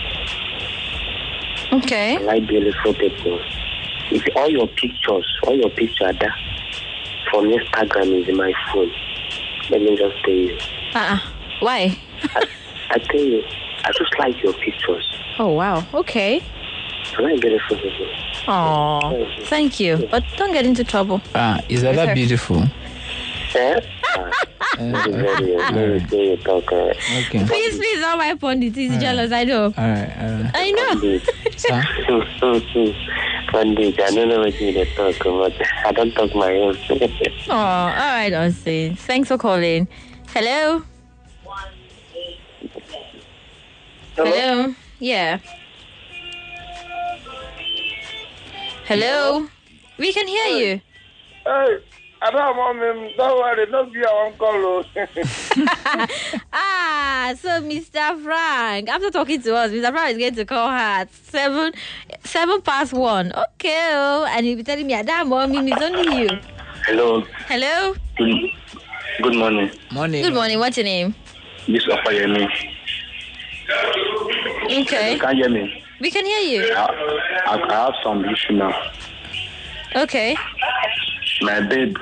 Okay. I like beautiful people. If all your pictures, all your pictures are there from Instagram is in my phone. Let me just tell you. Uh-uh. Why? I, I tell you, I just like your pictures. Oh, wow. Okay. I like beautiful people. Oh, thank you. But don't get into trouble. Ah, is that, With her. that beautiful? Eh? Ah, very, very, very talk. uh, Okay. Please, please, not my pondit. He's jealous, I know. All right. All right. I know. Sir? Pandit, I don't know what you talk about. I don't talk my own. Oh, all right, Austin. Thanks for calling. Hello? Hello? Yeah. Hello? We can hear you. Hey, I don't want him. Don't worry, don't be our uncle. Ah, so Mister Frank, after talking to us, Mister Frank is going to call her at seven, seven past one. Okay, oh, and he'll be telling me, Adam, mommy, it's only you. Hello. Hello? Good, good morning. Morning. Good morning, what's your name? This is Opayemi. Okay, Can you hear me? we can hear you. I, I, I have some issue now. Okay. My babe,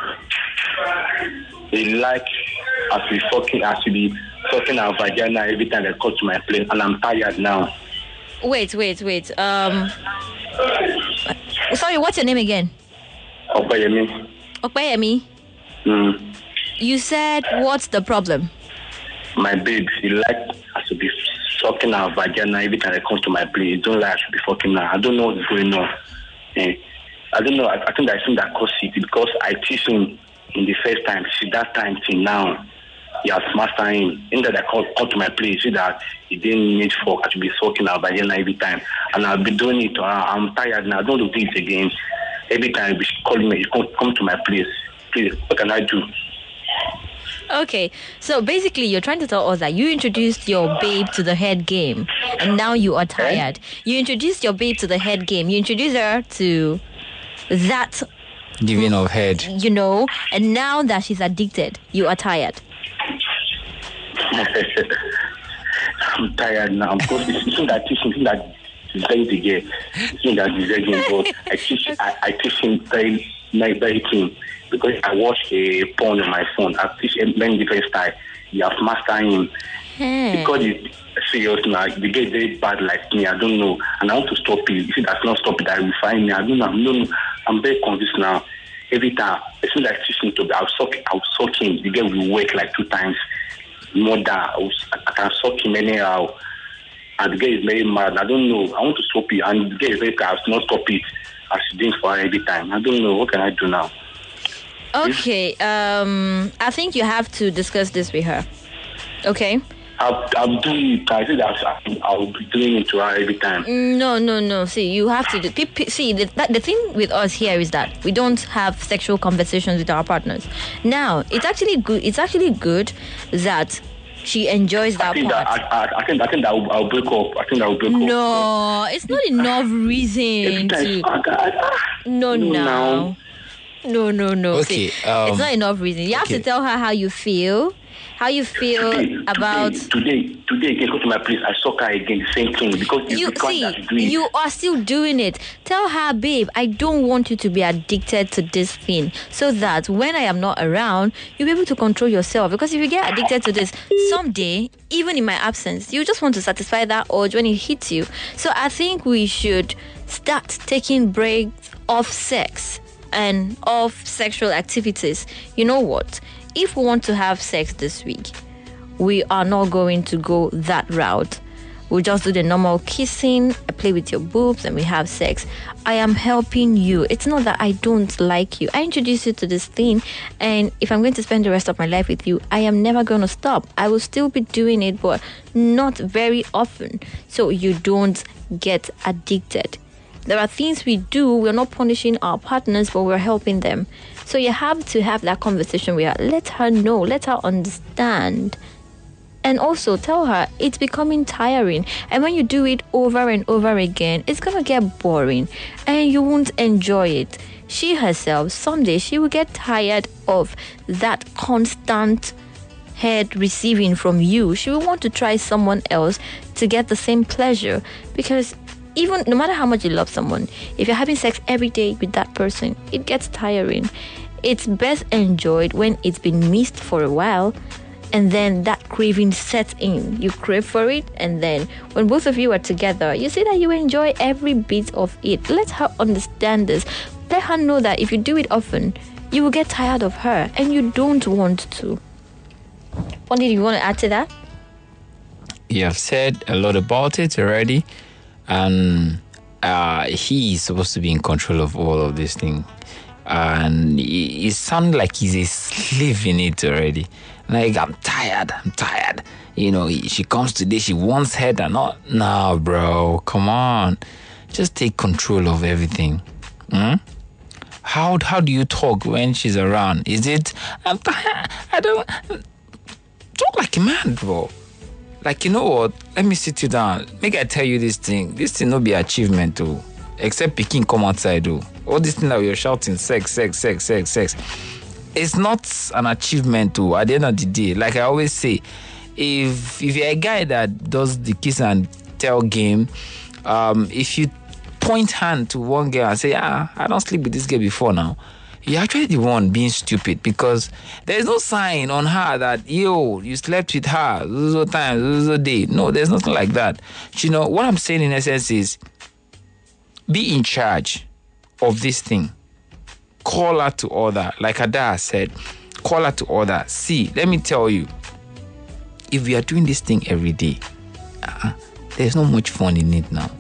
he like as we fucking as we be fucking our vagina every time they come to my place, and I'm tired now. Wait, wait, wait. Um, sorry, what's your name again? Opayemi. Okpeyemi. Mm. You said, what's the problem? My babe, he like as we be fucking our vagina every time they come to my place. He don't like I should be fucking her. I don't know what's going on. Eh. I don't know. I, I think I think that caused it because I teach him in the first time. See that time till now, he has mastered him. In that I come, come to my place, see that he didn't need for I should be fucking our vagina every time, and I'll be doing it. Uh, I'm tired now. I don't do it again. Every time he calling me, he come, come to my place. Please, what can I do? Okay, so basically you're trying to tell us that you introduced your babe to the head game and now you are tired. You introduced your babe to the head game. You introduced her to that, Giving of head. you know, and now that she's addicted, you are tired. I'm tired now because it's not that teaching that is very big. It's not that is very good. I teach I, I teach him very very very thing because I watch a porn on my phone. I teach him many different styles. You have mastered him Hey. because it's serious now. The guy is very bad like me. I don't know, and I want to stop it. If it does not stop it, I will find me. I don't know. I'm, no, I'm very confused now. Every time, as soon as I teach him to, I'll suck. I'll suck him. The guy will work like two times more than I, will, I can suck him anyhow. And the guy is very mad. I don't know. I want to stop it, and the guy is very bad. I will not stop it. As he doing for her every time. I don't know. What can I do now? Okay, um, I think you have to discuss this with her. Okay? I'll, I'll do it. I said that I'll be doing it to her every time. No, no, no. See, you have to. Do, pe- pe- see, the, that, the thing with us here is that we don't have sexual conversations with our partners. Now, it's actually good. It's actually good that she enjoys I that think part. that I, I, I think I think that I'll, I'll break up. I think I will break up. No, it's not enough Every reason time, to. I, I, I, No, no, no. now. No, no, no. Okay, See, um, it's not enough reason. You have okay. to tell her how you feel. How you feel Today, about. today, today, today again, go to my place. I saw her again, the same thing because it's You the kind see, that's doing you it. are still doing it. Tell her, babe, I don't want you to be addicted to this thing, so that when I am not around, you'll be able to control yourself. Because if you get addicted to this, someday, even in my absence, you just want to satisfy that urge when it hits you. So I think we should start taking breaks off sex and off sexual activities. You know what? If we want to have sex this week, we are not going to go that route. We'll just do the normal kissing, I play with your boobs, and we have sex. I am helping you. It's not that I don't like you. I introduce you to this thing, and if I'm going to spend the rest of my life with you, I am never going to stop. I will still be doing it, but not very often, so you don't get addicted. There are things we do, we're not punishing our partners, but we're helping them. So you have to have that conversation with her. Let her know, let her understand. And also tell her it's becoming tiring. And when you do it over and over again, it's going to get boring and you won't enjoy it. She herself, someday, she will get tired of that constant head receiving from you. She will want to try someone else to get the same pleasure, because even no matter how much you love someone, if you're having sex every day with that person, it gets tiring. It's best enjoyed when it's been missed for a while, and then that craving sets in. You crave for it, and then when both of you are together, you see that you enjoy every bit of it. Let her understand this. Let her know that if you do it often, you will get tired of her, and you don't want to. Pondi, do you want to add to that? You have said a lot about it already. And uh, he is supposed to be in control of all of this thing. And it, it sounds like he's a slave in it already. Like, I'm tired, I'm tired. You know, she comes today, she wants head and not. No, bro, come on. Just take control of everything. Hmm? How, how do you talk when she's around? Is it, I'm tired, I don't... Talk like a man, bro. Like, you know what? Let me sit you down. Make I tell you this thing. This thing no be achievement, too. Except picking come outside, though. All this thing that you're shouting, sex, sex, sex, sex, sex. It's not an achievement, too. At the end of the day, like I always say, if if you're a guy that does the kiss and tell game, um, if you point hand to one girl and say, ah, I don't sleep with this girl before now, you're actually the one being stupid, because there's no sign on her that, yo, you slept with her this time, this day. No, there's nothing like that. You know, what I'm saying in essence is, be in charge of this thing. Call her to order. Like Ada said, call her to order. See, let me tell you, if we are doing this thing every day, uh, there's not much fun in it now.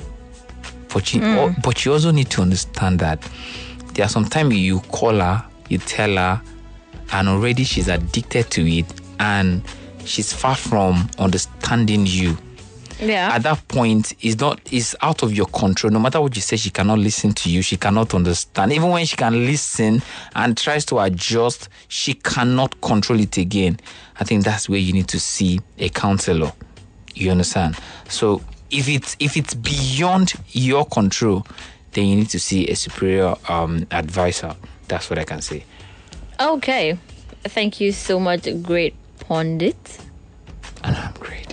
But you, mm. but you also need to understand that there are sometimes you call her, you tell her, and already she's addicted to it, and she's far from understanding you. Yeah. At that point, it's not, it's out of your control. No matter what you say, she cannot listen to you. She cannot understand. Even when she can listen and tries to adjust, she cannot control it again. I think that's where you need to see a counselor. You understand? So if it's if it's beyond your control, then you need to see a superior um, advisor. That's what I can say. Okay. Thank you so much, great pundit. And I'm great.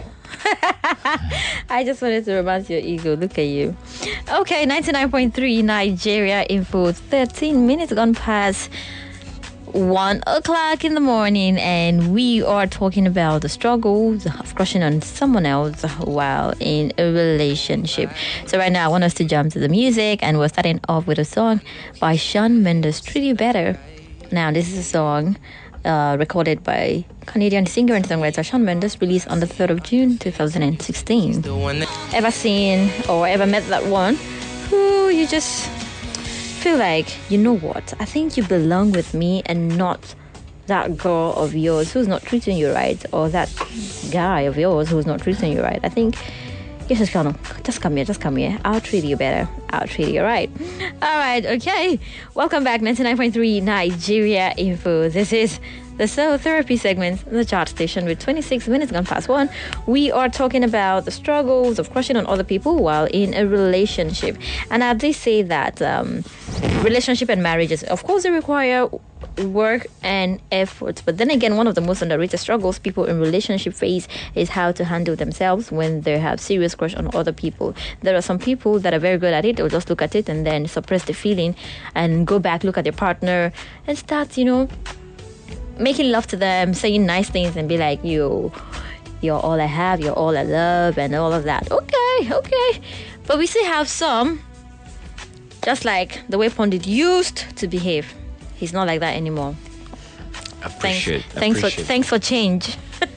I just wanted to romance your ego. Look at you. Okay, ninety-nine point three Nigeria Info. thirteen minutes gone past one o'clock in the morning, and we are talking about the struggles of crushing on someone else while in a relationship. So right now I want us to jump to the music, and we're starting off with a song by Shawn Mendes, Treat You Better. Now this is a song uh, recorded by Canadian singer and songwriter Shawn Mendes, released on the third of June twenty sixteen. Ever seen or ever met that one who you just feel like, you know what, I think you belong with me and not that girl of yours who's not treating you right, or that guy of yours who's not treating you right? I think you just gonna just come here, just come here. I'll treat you better. I'll treat you right. All right, okay. Welcome back, ninety-nine point three Nigeria Info. This is the Soul Therapy segment, the chart station, with twenty-six minutes gone past one. We are talking about the struggles of crushing on other people while in a relationship. And I did say that um, relationship and marriages, of course, they require work and effort. But then again, one of the most underrated struggles people in relationship face is how to handle themselves when they have serious crush on other people. There are some people that are very good at it. They'll just look at it and then suppress the feeling and go back, look at their partner and start, you know, making love to them, saying nice things and be like, you, you're all I have, you're all I love, and all of that. Okay, okay. But we still have some, just like the way Pundit used to behave. He's not like that anymore. Appreciate. Thanks, thanks appreciate. for thanks for change.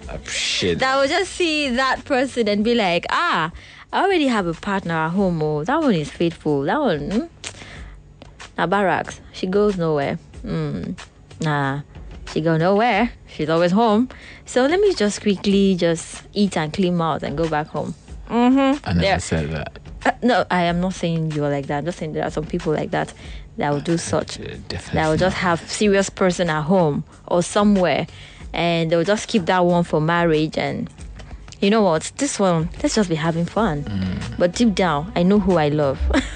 I appreciate that will just see that person and be like, ah, I already have a partner at home. Oh, that one is faithful. That one, mm, now barracks. She goes nowhere. Mm, nah, she go nowhere. She's always home. So let me just quickly just eat and clean mouth and go back home. Mm-hmm. I never There- said that. Uh, no, I am not saying you're like that. I'm just saying there are some people like that that will do such. Uh, definitely. That will just have serious person at home or somewhere, and they'll just keep that one for marriage. And you know what? This one, let's just be having fun. Mm. But deep down, I know who I love.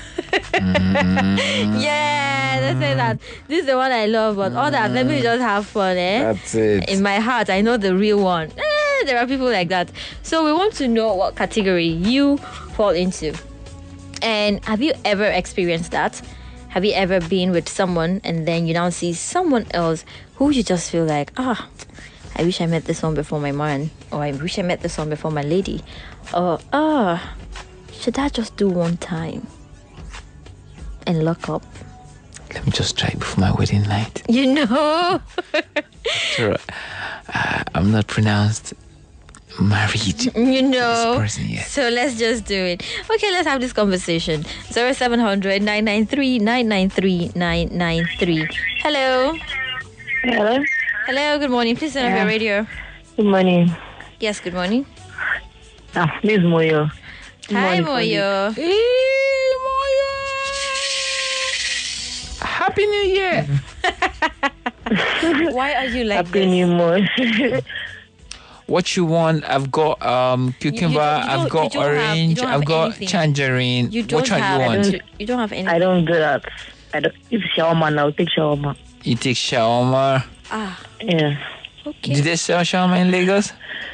Mm. Yeah, let's say that this is the one I love. But all that, let me just have fun, eh? That's it. In my heart, I know the real one. Eh, there are people like that. So we want to know what category you fall into. And have you ever experienced that? Have you ever been with someone and then you now see someone else who you just feel like, ah, I wish I met this one before my man, or I wish I met this one before my lady, or ah, should I just do one time and lock up? Let me just try before my wedding night. You know. Sure. Uh, I'm not pronounced married. You know. This person yet. So let's just do it. Okay, let's have this conversation. zero seven zero zero nine nine three nine nine three nine nine three. Hello. Hello. Hello, good morning. Please turn off your radio. Good morning. Yes, good morning. Ah, this is Moyo. Good Hi, morning, Moyo. Hey, Moyo. Happy New Year. Why are you like Happy this? New Month. What you want? I've got um cucumber. don't- you I've don't- got you don't have- you orange. don't have I've got anything. tangerine. You don't Which one have. you want? You, you don't have any. I don't do that. I don't. If shawarma, I'll take shawarma. You take shawarma. Ah, Yeah. okay. Did they sell shawarma in Lagos?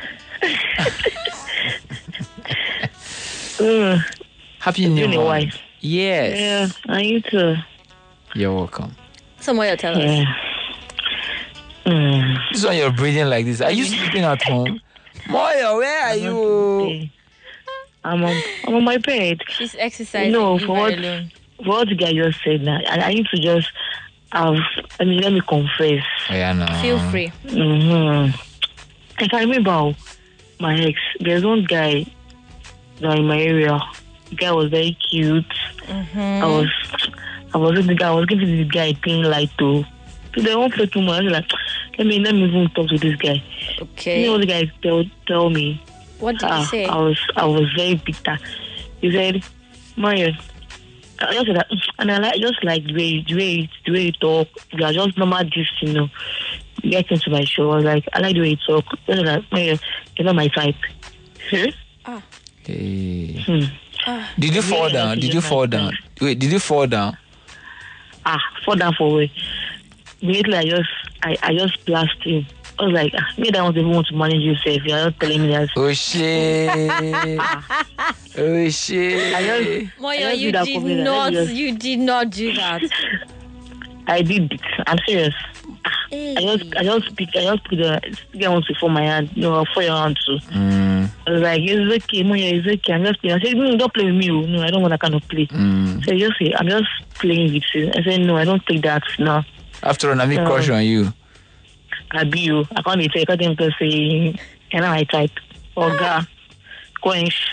Mm. Happy New Doing it Month. wise. Yes. Yeah. I need to. You're welcome. So Moyo, tell us. Yeah. Mm. This one you're breathing like this. Are you sleeping at home? Moya, where are you? I'm on. I'm on my bed. She's exercising. No, leave for her what? alone. For what the guy just said now, I, I need to just have. I mean, let me confess. Oh, yeah, no. Feel free. Mm-hmm. I can remember my ex. There's one guy that in my area. The guy was very cute. Mm-hmm. I was, I was with the guy. I was giving the guy thing like to. So they won't play too much. I was like, let me let me even talk to this guy. Okay. You know what the guy tell tell me? What did Ah, you say? I was I was very bitter. He said, Mario, I just said that, and I like just like the way the way the way you talk. You are just normal, just you know. You get into my show. I was like, I like the way you talk. I was like, Mario, you're not my type. Hmm? Ah. Hey. Hmm. Ah. Did you fall Yeah, down? that's Did you just fall my down? Wait, did you fall down? Ah, fall down for way. Immediately, I just I, I just blast him. I was like, ah, maybe I don't even want to manage yourself. You're not telling me that. Oh shit! Oh shit! I just, Moyo, I just you that did for me, that. not. Let me just- You did not do that. I did it. I'm serious. Hey. I just, I just pick, I just put the get one for my hand, no, for your hand too. Mm, I was like, it's okay, Moya, it's okay. I'm just playing. I said, no, don't play with me. oh. No, I don't want that kind of play. mm. So I just say, I'm just playing with you. I said, no, I don't take that. No, After all, I No. crush on you. I be you. I can't take. I can't even say, you're not my type. Or girl, quench.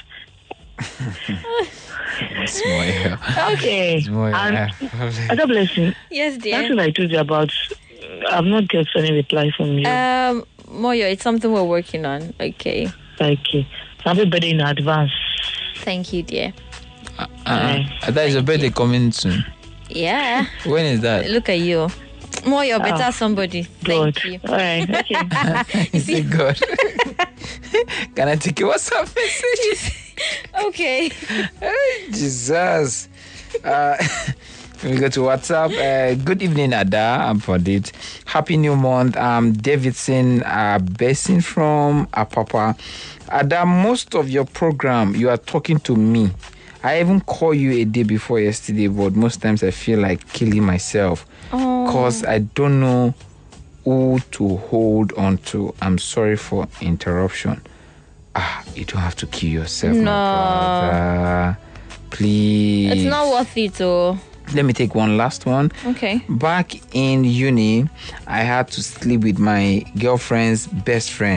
It's Moya. Okay. It's Moya. And other blessing. Yes, That's dear. what I told you about. I've not get any reply from you. Um, Moyo, it's something we're working on. Okay. Okay. Happy birthday in advance. Thank you, dear. Uh, uh, that is your birthday coming soon. Yeah. When is that? Look at you. Moyo, better Oh, somebody. Good. Thank you. All right. Okay. Is it good? Can I take your WhatsApp message? Okay. Jesus. Uh, we go to WhatsApp. Uh, good evening, Ada. I'm Padit. Happy New Month. I'm Davidson uh, Bessin from Apapa. Ada, most of your program, you are talking to me. I even call you a day before yesterday, but most times I feel like killing myself because I don't know who to hold on to. I'm sorry for interruption. Ah, you don't have to kill yourself, No. my brother. Please. It's not worth it, oh. Let me take one last one. Okay. Back in uni, I had to sleep with my girlfriend's best friend.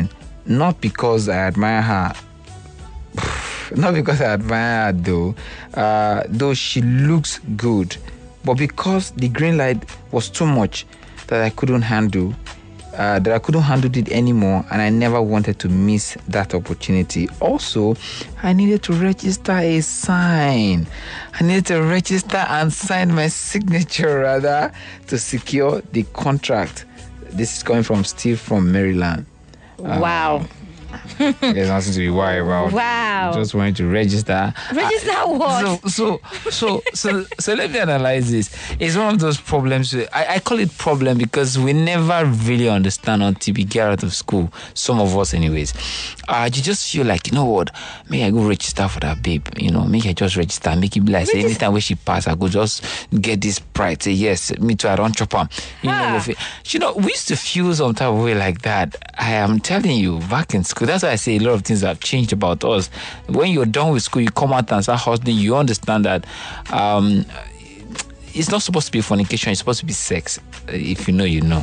not because I admire her. Not because I admire her, though. Uh, though she looks good, but because the green light was too much that I couldn't handle. Uh, that I couldn't handle it anymore, and I never wanted to miss that opportunity. Also, I needed to register a sign. I needed to register and sign my signature, rather, to secure the contract. This is coming from Steve from Maryland. Wow. Um, there's nothing to be worried about. Wow. Just wanted to register. Register I, what? So, so, so, so, so let me analyze this. It's one of those problems. I, I call it problem because we never really understand until we get out of school. Some of us, anyways. Uh, you just feel like, you know what? May I go register for that babe? You know, make I just register. Make it be like, say, anytime when she pass, I go just get this pride. Say, yes, me too, I don't chop her. You Ah. know, if it, you know, we used to feel some type of way like that. I am telling you, back in school, that's why I say a lot of things have changed about us. When you're done with school, you come out and start hustling, you understand that um, it's not supposed to be fornication, it's supposed to be sex. If you know, you know.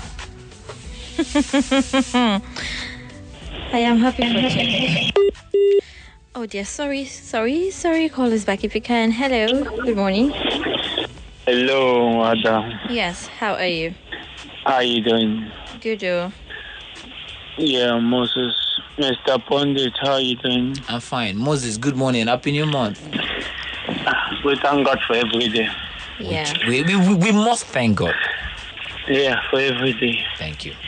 I am happy for change. Oh dear, sorry, sorry, sorry. Call us back if you can. Hello, good morning. Hello, Ada. Yes, how are you? How are you doing? Good. Oh. Yeah, Moses. Mister Pondit, how are you doing? I'm fine. Moses, good morning. Happy New Month. We thank God for every day. Yeah. We, we, we, we must thank God. Yeah, for every day. Thank you.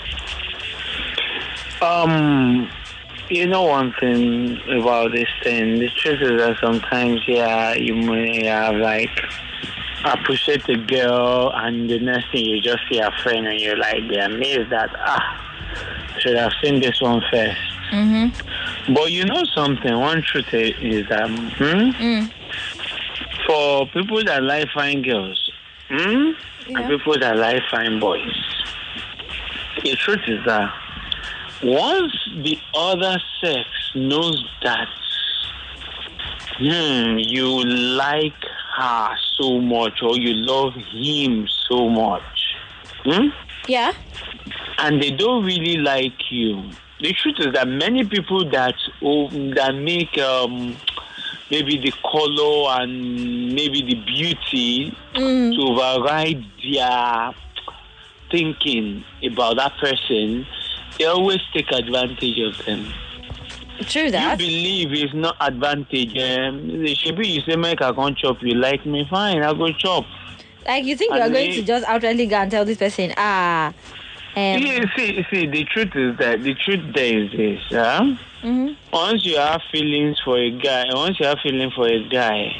Um, you know one thing about this thing. The truth is that sometimes, yeah, you may have like appreciate a girl, and the next thing you just see a friend, and you're like, be amazed that ah, should have seen this one first. Mm-hmm. But you know something. One truth is, is that hmm? Mm. for people that like fine girls, hmm? Yeah. and people that like fine boys, the truth is that once the other sex knows that hmm, you like her so much or you love him so much, hmm? Yeah. and they don't really like you, the truth is that many people that oh, that make um, maybe the color and maybe the beauty Mm. to override their thinking about that person, they always take advantage of them. True You that. believe it's not advantage. Um, should be you say, make I can't chop, you like me, fine, I go chop. Like you think you are And going they- to just outrightly go and tell this person, ah, um, See, see, see, the truth is that the truth there is this, huh? mhm. Once you have feelings for a guy, once you have feeling for a guy,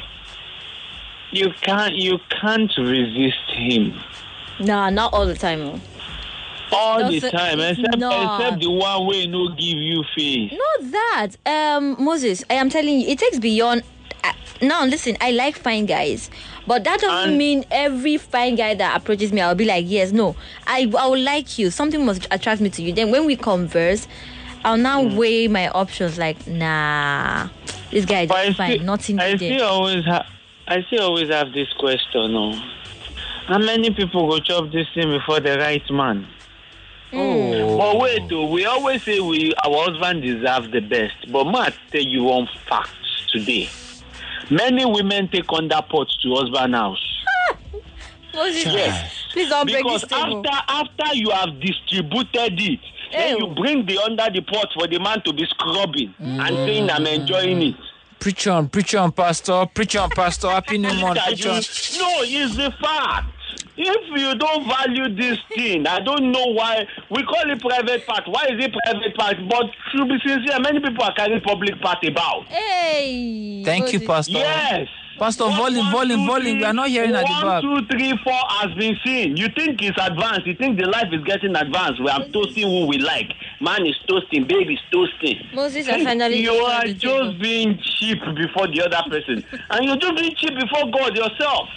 you can't you can't resist him Nah, not all the time. Oh. all Not the so- time, it's except not. except the one way no give you face. Not that. Um, Moses, I am telling you, it takes beyond. Uh, now, listen, I like fine guys, but that doesn't And- mean every fine guy that approaches me, I'll be like, yes, no. I I will like you. Something must attract me to you. Then when we converse, I'll now Mm. weigh my options. Like, nah, this guy is But I just fine. still, Nothing I there. still always have I still always have this question. Oh, how many people go chop this thing before the right man? Mm. But wait, though, we always say we our husband deserves the best. But ma tell you one fact today. Many women take under pot to husband house. Moses, Yes. please don't break Because this table. after after you have distributed it, then Ew. you bring the under the pot for the man to be scrubbing and saying I'm enjoying it. Preach on, preach on, Pastor. Preach on, Pastor. Happy New Month. That Preach you- on. no, it's the fact. If you don't value this thing, I don't know why we call it private part. Why is it private part? But to be sincere, many people are carrying public part about. Hey. Thank you, Moses. Pastor. Yes. Pastor, One, volume, one, volume, two, volume. three, We are not hearing at the one, back. two, three, four has been seen. You think it's advanced. You think the life is getting advanced. We are toasting who we like. Man is toasting. Baby is toasting. Moses has finally You destroyed are the table. just being cheap before the other person. And you're just being cheap before God yourself.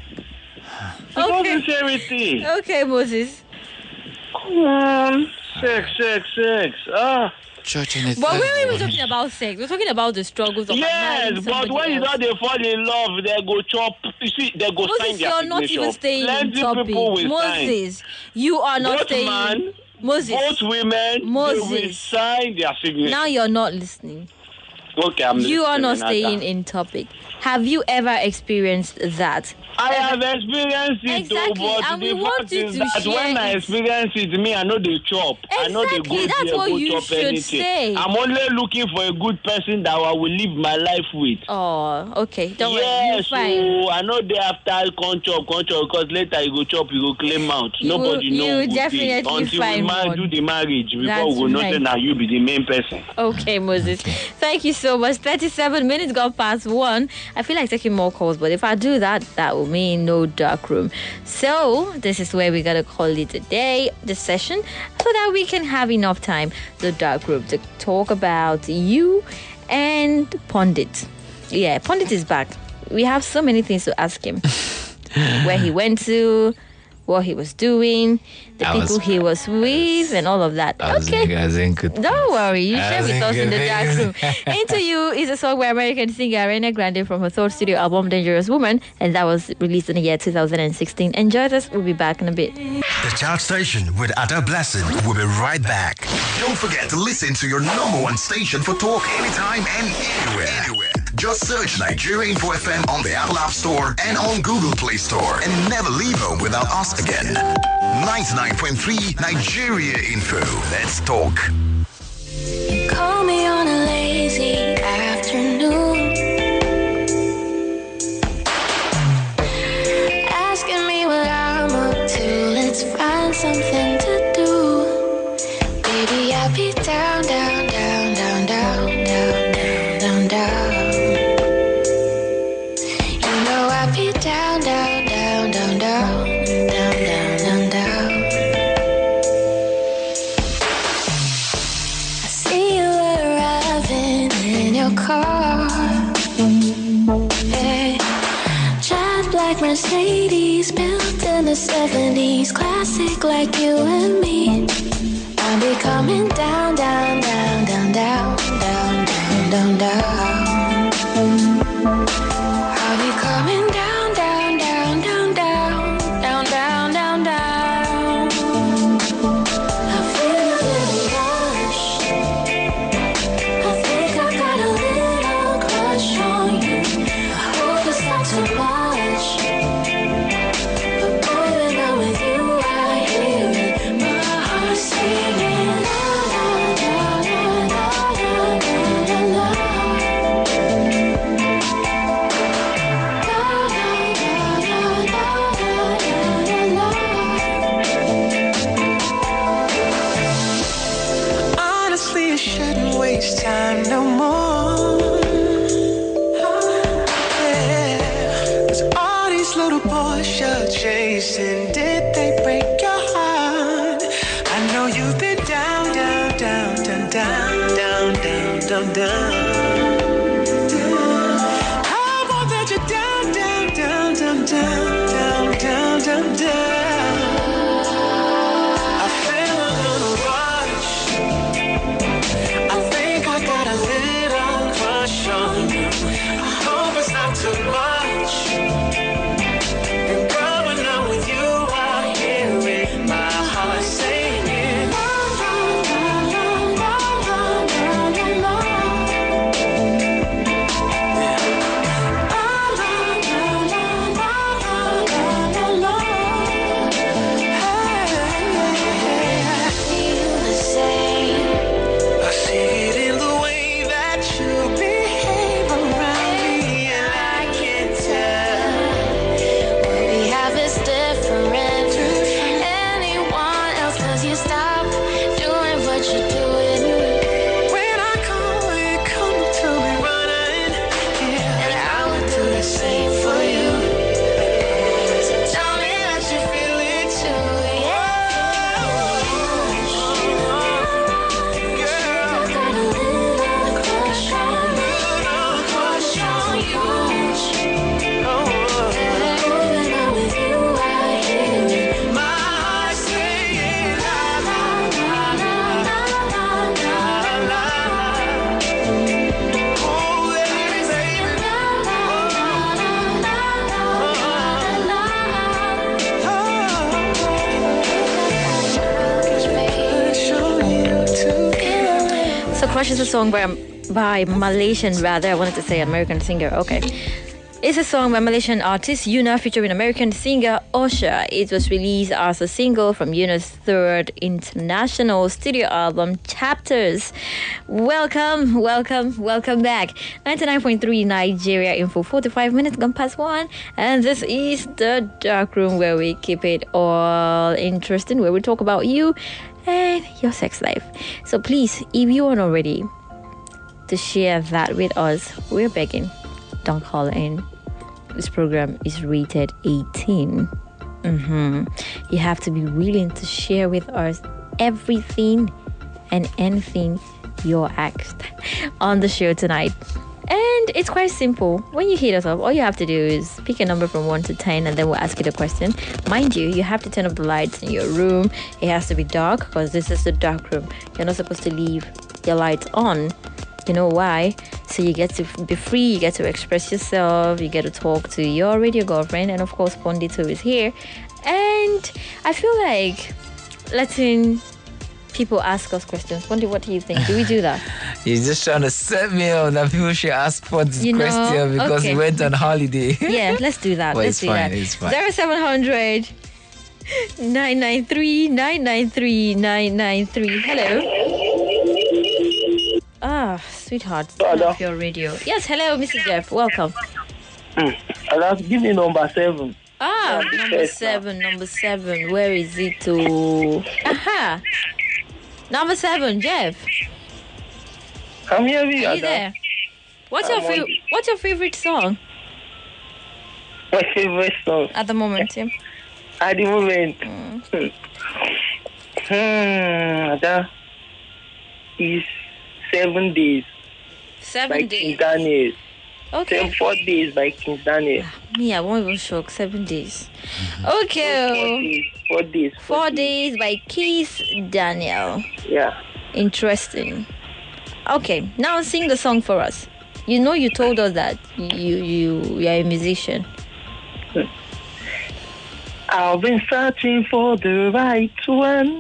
Before Okay. sincerity. Okay, Moses. Come on. Sex, sex, sex. Ah. Church in it. But when we were talking about sex, we're talking about the struggles of Yes, marrying but somebody when you else. know they fall in love, they go chop. You see, they go Moses, sign their you're not signature. even staying Plenty in topic. people will sign. Moses, you are not Both staying. man, Moses. both women Moses. they will sign their signature. Now you're not listening. Okay, I'm You are not listening, staying Ada. in topic. Have you ever experienced that? I have experienced it, Exactly, though, but and the we want fact you is to that share when I it. experience it, me, I know they chop. I know they Exactly, go that's there, what go you chop should anything. say. I'm only looking for a good person that I will live my life with. Oh, okay. Don't worry. Yes, You're fine. so I know they after con chop, con chop, because later you go chop, you go claim out. You Nobody will- know you who will go definitely dey. Until find we ma- one. do the marriage before That's we go know right. say now you be the main person. Okay, Moses. Thank you so much. thirty-seven minutes got past one. I feel like taking more calls, but if I do that, that will mean no dark room. So, this is where we're going to call it a day, the session, so that we can have enough time, the dark room, to talk about you and Pundit. Yeah, Pundit is back. We have so many things to ask him. Where he went to, what he was doing, the I people was- he was with, and all of that. I was Okay. in, I was in good. Don't worry, you I share was with us in the good. dark room. Into You is a song by American singer Ariana Grande from her third studio album Dangerous Woman, and that was released in the year two thousand sixteen. Enjoy this, we'll be back in a bit. The Chart Station with Ada Blessing. We'll be right back. Don't forget to listen to your number one station for talk anytime and anywhere. Anywhere. Just search Nigeria Info F M on the Apple App Store and on Google Play Store. And never leave home without us again. ninety-nine point three Nigeria Info. Let's talk. Call me on a lazy afternoon, asking me what I'm up to. Let's find something to do. Baby, I'll be down, down, down, down, down, down, down, down, down. You know I'll be down, down, down, down, down, down, down, down, down. I see you arriving in your car. Hey, jet black Mercedes built in the seventies, classic like you and me. I'll be coming down, down, down, down, down, down, down, down, down. I'll be coming down, down, down, down, down, down, down, down, down. I feel a little rush. I think I got a little crush on you. I hope it's not too much. But boy, when I'm with you, I hear it. My heart singing la la la la la la la la. Honestly, you shouldn't waste time no more. Yeah. 'Cause all these little boys you're chasing, did they break your heart? I know you've been down, down, down, down, down, down, down, down, down. I won't let you down, down, down, down, down, down, down, down, down. I feel a little rush. I think I got a little crush on you. I hope it's not too much. And girl, when I'm with you, I hear it. My heart singing. La, la, la, la, la, la, la, la, la. Yeah. La, la, la, la, la, la, Crush is a song by, by Malaysian, rather, I wanted to say American singer. Okay. It's a song by Malaysian artist Yuna featuring American singer Osha. It was released as a single from Yuna's third international studio album, Chapters. Welcome, welcome, welcome back. ninety-nine point three Nigeria Info, forty-five minutes gone past one. And this is the Dark Room, where we keep it all interesting, where we talk about you and your sex life. So please, if you aren't already to share that with us, we're begging, don't call in. This program is rated eighteen. Mm-hmm. You have to be willing to share with us everything and anything you're asked on the show tonight. And it's quite simple. When you hit us up, all you have to do is pick a number from one to ten, and then we'll ask you the question. Mind you, you have to turn up the lights in your room. It has to be dark, because this is the dark room. You're not supposed to leave your lights on. You know why? So you get to be free, you get to express yourself, you get to talk to your radio girlfriend, and of course Pondit who is here. And I feel like letting people ask us questions. Pondit, what do you think? Do we do that? You're just trying to set me up that people should ask for this You know, question because okay. he went on holiday. Yeah, let's do that. Well, let's it's do fine, that. it's fine. zero seven hundred nine nine three nine nine three nine nine three. Hello. Ah, sweetheart, turn off your radio. Yes, hello, Mister Jeff. Welcome. Mm. I'll give me number seven. Ah, Yeah, number yes, seven, number seven. Where is it to? Aha. Number seven, Jeff. I'm hearing you. Are you there? What's your I'm on favorite? it. What's your favorite song My favorite song at the moment, Tim? at the moment. Mm. Hmm. That is seven days Seven by days. King Daniel. Okay. Seven, four days by King Daniel. Me, I won't even shock. Seven days. Four Okay. days. Four days. Four days by Keith Daniel. Yeah. Interesting. Okay, now sing the song for us. You know, you told us that you you you are a musician. I've been searching for the right one.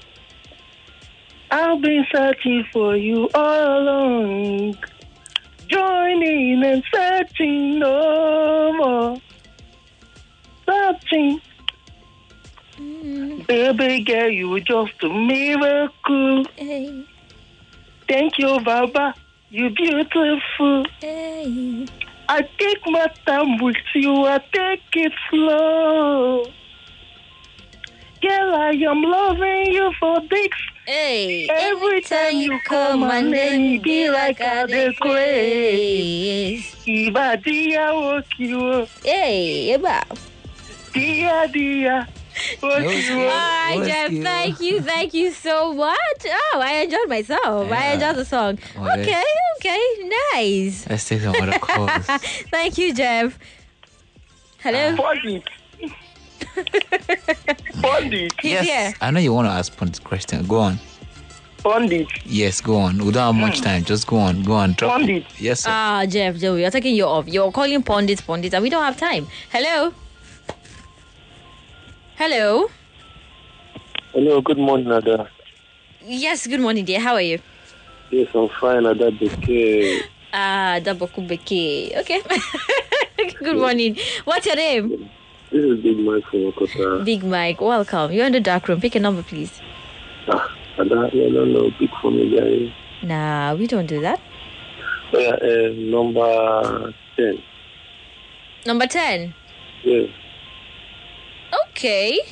I've been searching for you all along. Joining and searching no more. Searching. Mm. Baby girl, you were just a miracle. Hey, Thank you, Baba. You beautiful. hey. I take my time with you. I take it slow. Girl, I am loving you for this. Hey, Every time you come, my name be like a craze. Iba dia walk you. Hey, Eba. Dia dia. Walk you. All right, Jeff, thank you, thank you so much. Oh, I enjoyed myself. I Yeah. enjoyed the song. Well, Okay, okay, nice. Let's take some other calls. Thank you, Jeff. Hello? Pondit. Pondit. He's yes, here. I know you want to ask Pondit question. Go on. Pondit. Yes, go on. We don't have much time. Just go on. Go on. Drop Pondit. it. Yes, sir. Ah, Jeff, Jeff, you're taking you off. You're calling Pondits, Pondits, and we don't have time. Hello? Hello? Hello, good morning, Ada. Yes, good morning, dear. How are you? Yes, I'm fine, Ada Beke. Ah, Dabokubeke. Okay. Good morning. What's your name? This is Big Mike from Okota. Big Mike. Welcome. You're in the dark room. Pick a number, please. Ah, Ada, I don't know, big for me, guys. Nah, we don't do that. Oh, yeah, uh, number ten. Number ten. Yeah. Okay.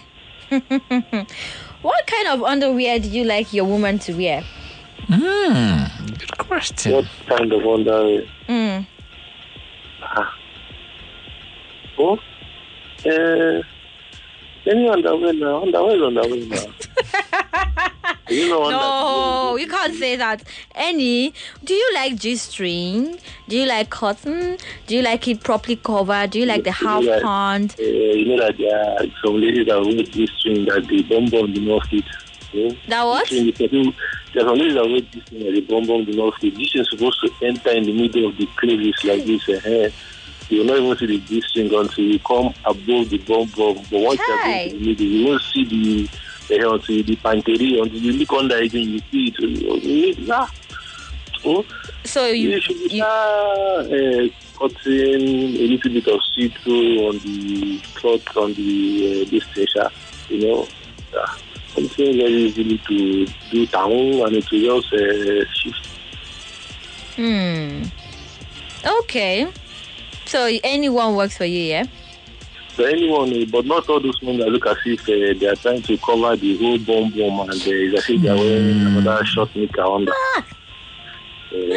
What kind of underwear did you like your woman to wear? Hmm. Good question. What kind of underwear? Mm. Ah. Oh? Uh, any underwear now? Underwear is underwear now. You know what? No, you can't say that. Any, do you like G-string? Do you like cotton? Do you like it properly covered? Do you like the half like, pound? Uh, you know that there are some ladies that wear this string that the bum bum do not fit. Yeah? That what? This string, there are some ladies that wear this string that the bum bum do not fit. This is supposed to enter in the middle of the crevice like this. Uh, you will not even see the G string until you come above the bum bum. But once you are going to the middle, you won't see the uh, until the pantery, until you look under again, you see it. You need, ah. stressful. So you, you should you, uh, cutting a little bit of see-through on the cloth on the uh, this station, you know, uh, something very easily to do down and it will just uh, shift. Hmm. Okay. So anyone works for you, yeah? So anyone, uh, but not all those men that look as if uh, they are trying to cover the whole bomb bomb and uh, it's as if they are wearing another short knicker under. Uh,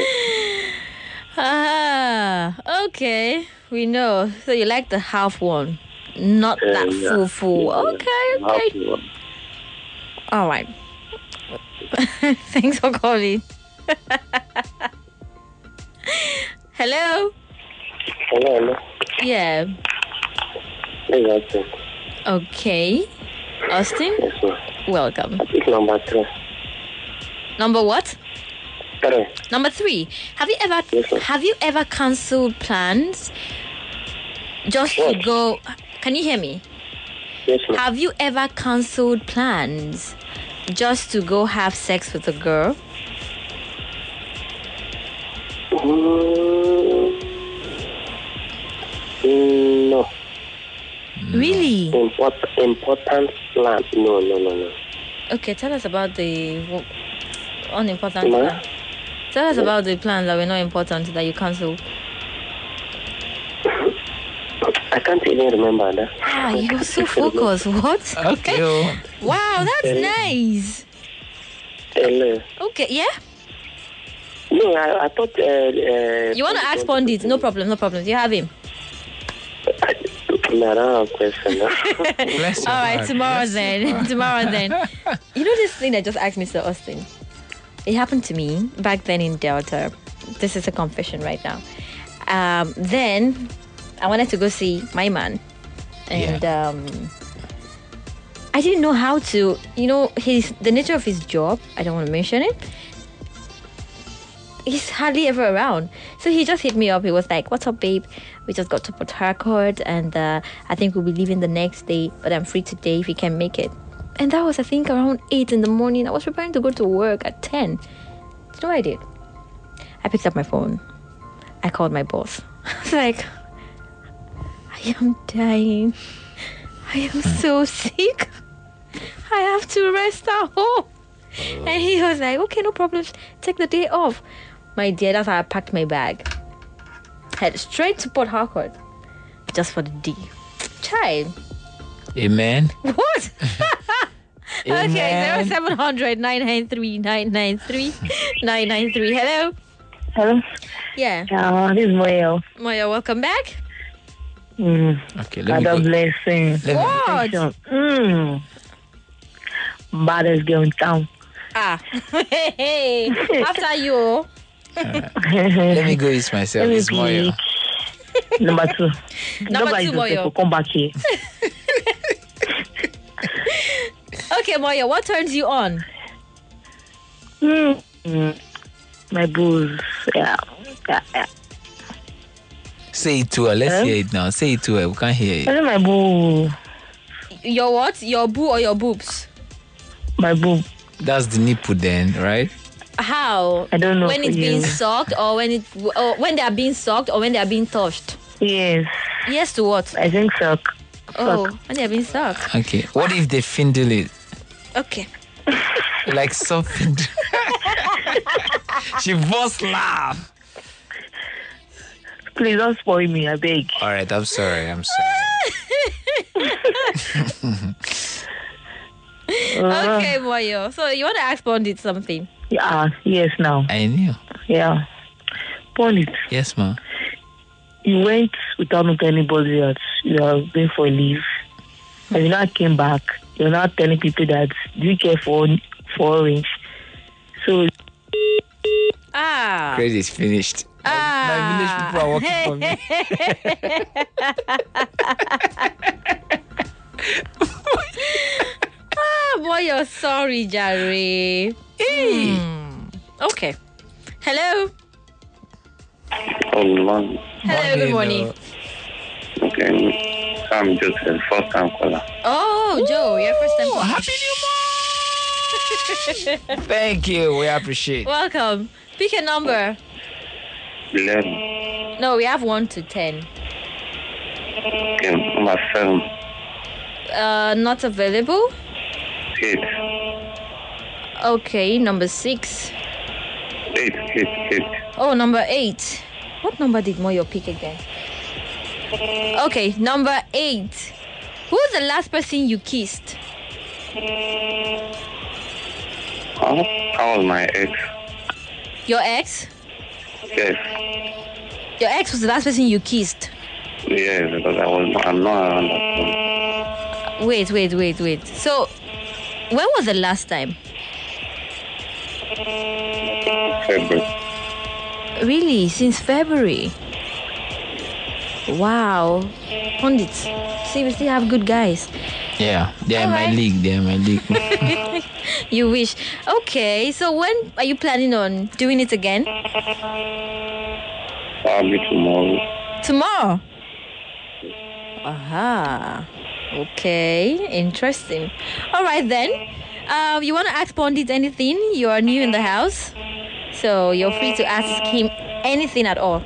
Ah, okay. We know. So you like the half one, not Uh, that yeah. full full. Yeah, Okay, half okay. one. All right. Thanks for calling. Hello? Hello, hello. Yeah. Hey, Austin. Okay. Austin? Yes, ma'am. Welcome. It's number three. Number what? Three. Number three. Have you ever Yes, ma'am. have you ever cancelled plans just to What? go? Can you hear me? Yes, ma'am. Have you ever cancelled plans just to go have sex with a girl? Mm, mm, no. Really? Import, important plan. No, no, no, no. Okay, tell us about the w- unimportant Ma? plan. Tell us about the plans that were not important that you cancelled. I can't even remember that. Ah, you're so focused. What? Okay. Oh. Wow, that's nice. Hello. Okay, yeah? No, I, I thought. Uh, uh, You want to ask Pondit? No problem, no problem. You have him. No, I don't have a question. No? Bless your All right, heart. tomorrow Bless your then. heart. Tomorrow then. You know this thing that just asked Mister Austin? It happened to me back then in Delta. This is a confession right now. Um, then I wanted to go see my man. And um, I didn't know how to, you know, his the nature of his job, I don't want to mention it. He's hardly ever around. So he just hit me up. He was like, "What's up, babe? We just got to Port Harcourt and uh, I think we'll be leaving the next day, but I'm free today if you can make it." And that was, I think, around eight in the morning. I was preparing to go to work at ten. You know what I did? I picked up my phone. I called my boss. I was like, "I am dying. I am so sick. I have to rest at home." And he was like, "Okay, no problem. Take the day off." My dear, that's how I packed my bag. Head straight to Port Harcourt. Just for the D. Child. Amen. What? Okay, Amen. zero seven hundred nine nine three nine nine three nine nine three. Hello? Hello? Yeah. Uh, this is Moyo. Moya, welcome back. Mm. Okay, let me God go. blessing. Let me- What? Mm. Baddest girl in town. Ah. Hey, after you. Let me go eat myself. Let me It's more. be number two. Number Nobody two, just Moyo. will come back here. Okay, Moya, what turns you on? Mm. Mm. My booze. Yeah. Yeah, yeah. Say it to her. Let's Hello? hear it now. Say it to her. We can't hear it. I my boo. Your what? Your boo or your boobs? My boo. That's the nipple then, right? How? I don't know When for it's being you. sucked or when it or when they are being sucked or when they are being touched? Yes. Yes to what? I think so. Oh, when they are being sucked. Okay. What if they findle it? Okay. Like something. She burst laugh. Please don't spoil me, I beg. All right. I'm sorry. I'm sorry. Uh, Okay, Moyo. So you want to ask Pondit something? Yeah, yes, now. I knew. Yeah. Pondit, Yes, ma. you went without not telling anybody that you are going for a leave. And you now came back. You're not telling people that do you care for for orange. So Ah. Credit is finished. Ah. My village people are working for me. Ah, Moyo, sorry, Jerry. Hmm. Okay. Hello. Oh, man. Hello, good morning. Okay. I'm just a first time caller. Oh, Joe, you're first time. Happy New Thank you. We appreciate. Welcome. Pick a number. eleven. No, we have one to ten. Okay, number seven. Uh, not available. Eight. Okay, number six. Eight, eight, eight. Oh, number eight. What number did Moyo pick again? Okay, number eight. Who's the last person you kissed? Huh? How was my ex? Your ex? Yes. Your ex was the last person you kissed. Yes, because I was not, I'm not around that time. Wait, wait, wait, wait. So, when was the last time? February. Really? Since February? Wow. Pundits, see, we still have good guys. Yeah, they're in my Alright. league. They're in my league. You wish. Okay, so when are you planning on doing it again? Probably tomorrow. Tomorrow? Aha. Okay, interesting. All right then. Uh, you want to ask Pondit anything? You are new in the house, so you're free to ask him anything at all.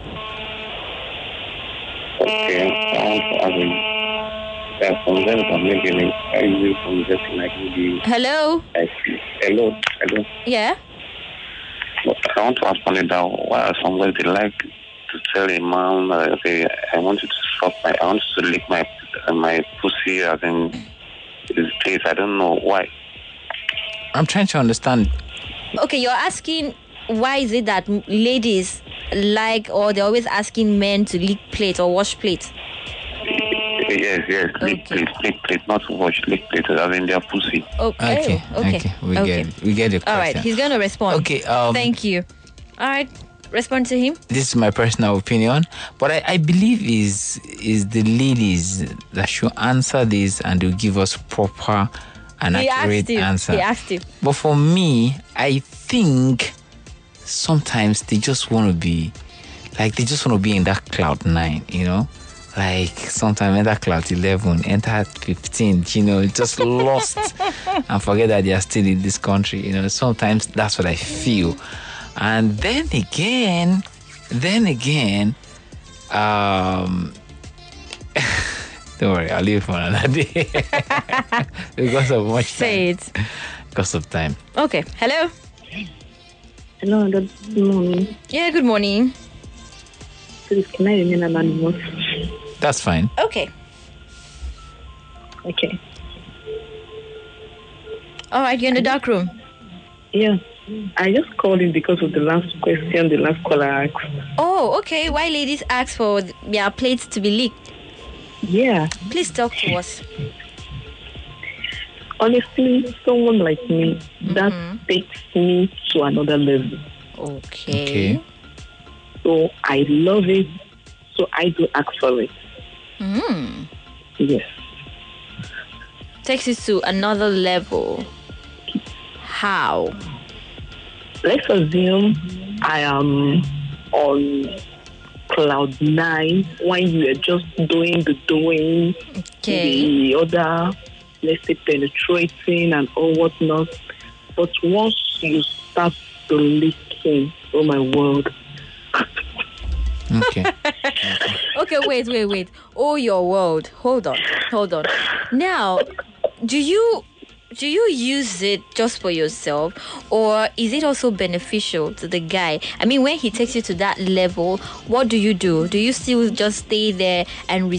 Okay, I want to ask him. There are some girls that maybe like, I use some just like maybe. Hello? Like, hello, hello. Yeah? I want to ask only that why are some girls they like to tell a man, uh, okay, I want you to stop my, I want you to lick my uh, my pussy as in his place. I don't know why. I'm trying to understand. Okay, you're asking why is it that m- ladies like, or they're always asking men to lick plate or wash plate? Yes, yes, lick plate, lick plate, not wash, lick plate, as in their pussy. Okay, Okay, okay, okay, we okay. get, we get the question. All right, he's going to respond. Okay, um, Thank you. All right, respond to him. This is my personal opinion, but I, I believe is is the ladies that should answer this and they'll give us proper and He accurate asked you. answer. He asked you. But for me, I think sometimes they just want to be like they just want to be in that cloud nine, you know. Like sometimes enter cloud eleven, enter fifteen, you know, just lost and forget that they are still in this country. You know, sometimes that's what I feel. And then again, then again, um, don't worry, I'll leave it for another day because of much time. Say it. Because of time. Okay, hello? Hello, good morning. Yeah, good morning. Please, can I remain anonymous? That's fine. Okay. Okay. All right, you're in the dark room. Yeah. I just called in because of the last question the last caller asked. Oh, okay. Why ladies ask for th- their plates to be licked? Yeah. Please talk to us. Honestly, someone like me, that takes me to another level. Okay. Okay. So I love it. So I do ask for it. Mm. Yes. Takes you to another level. How? Let's assume I am on cloud nine when you are just doing the doing, Okay. the other, let's say, penetrating and all whatnot. But once you start the licking, oh my word. Okay. Okay, wait, wait, wait. Oh, your world. Hold on, hold on. Now, do you do you use it just for yourself, or is it also beneficial to the guy? I mean, when he takes you to that level, what do you do? Do you still just stay there and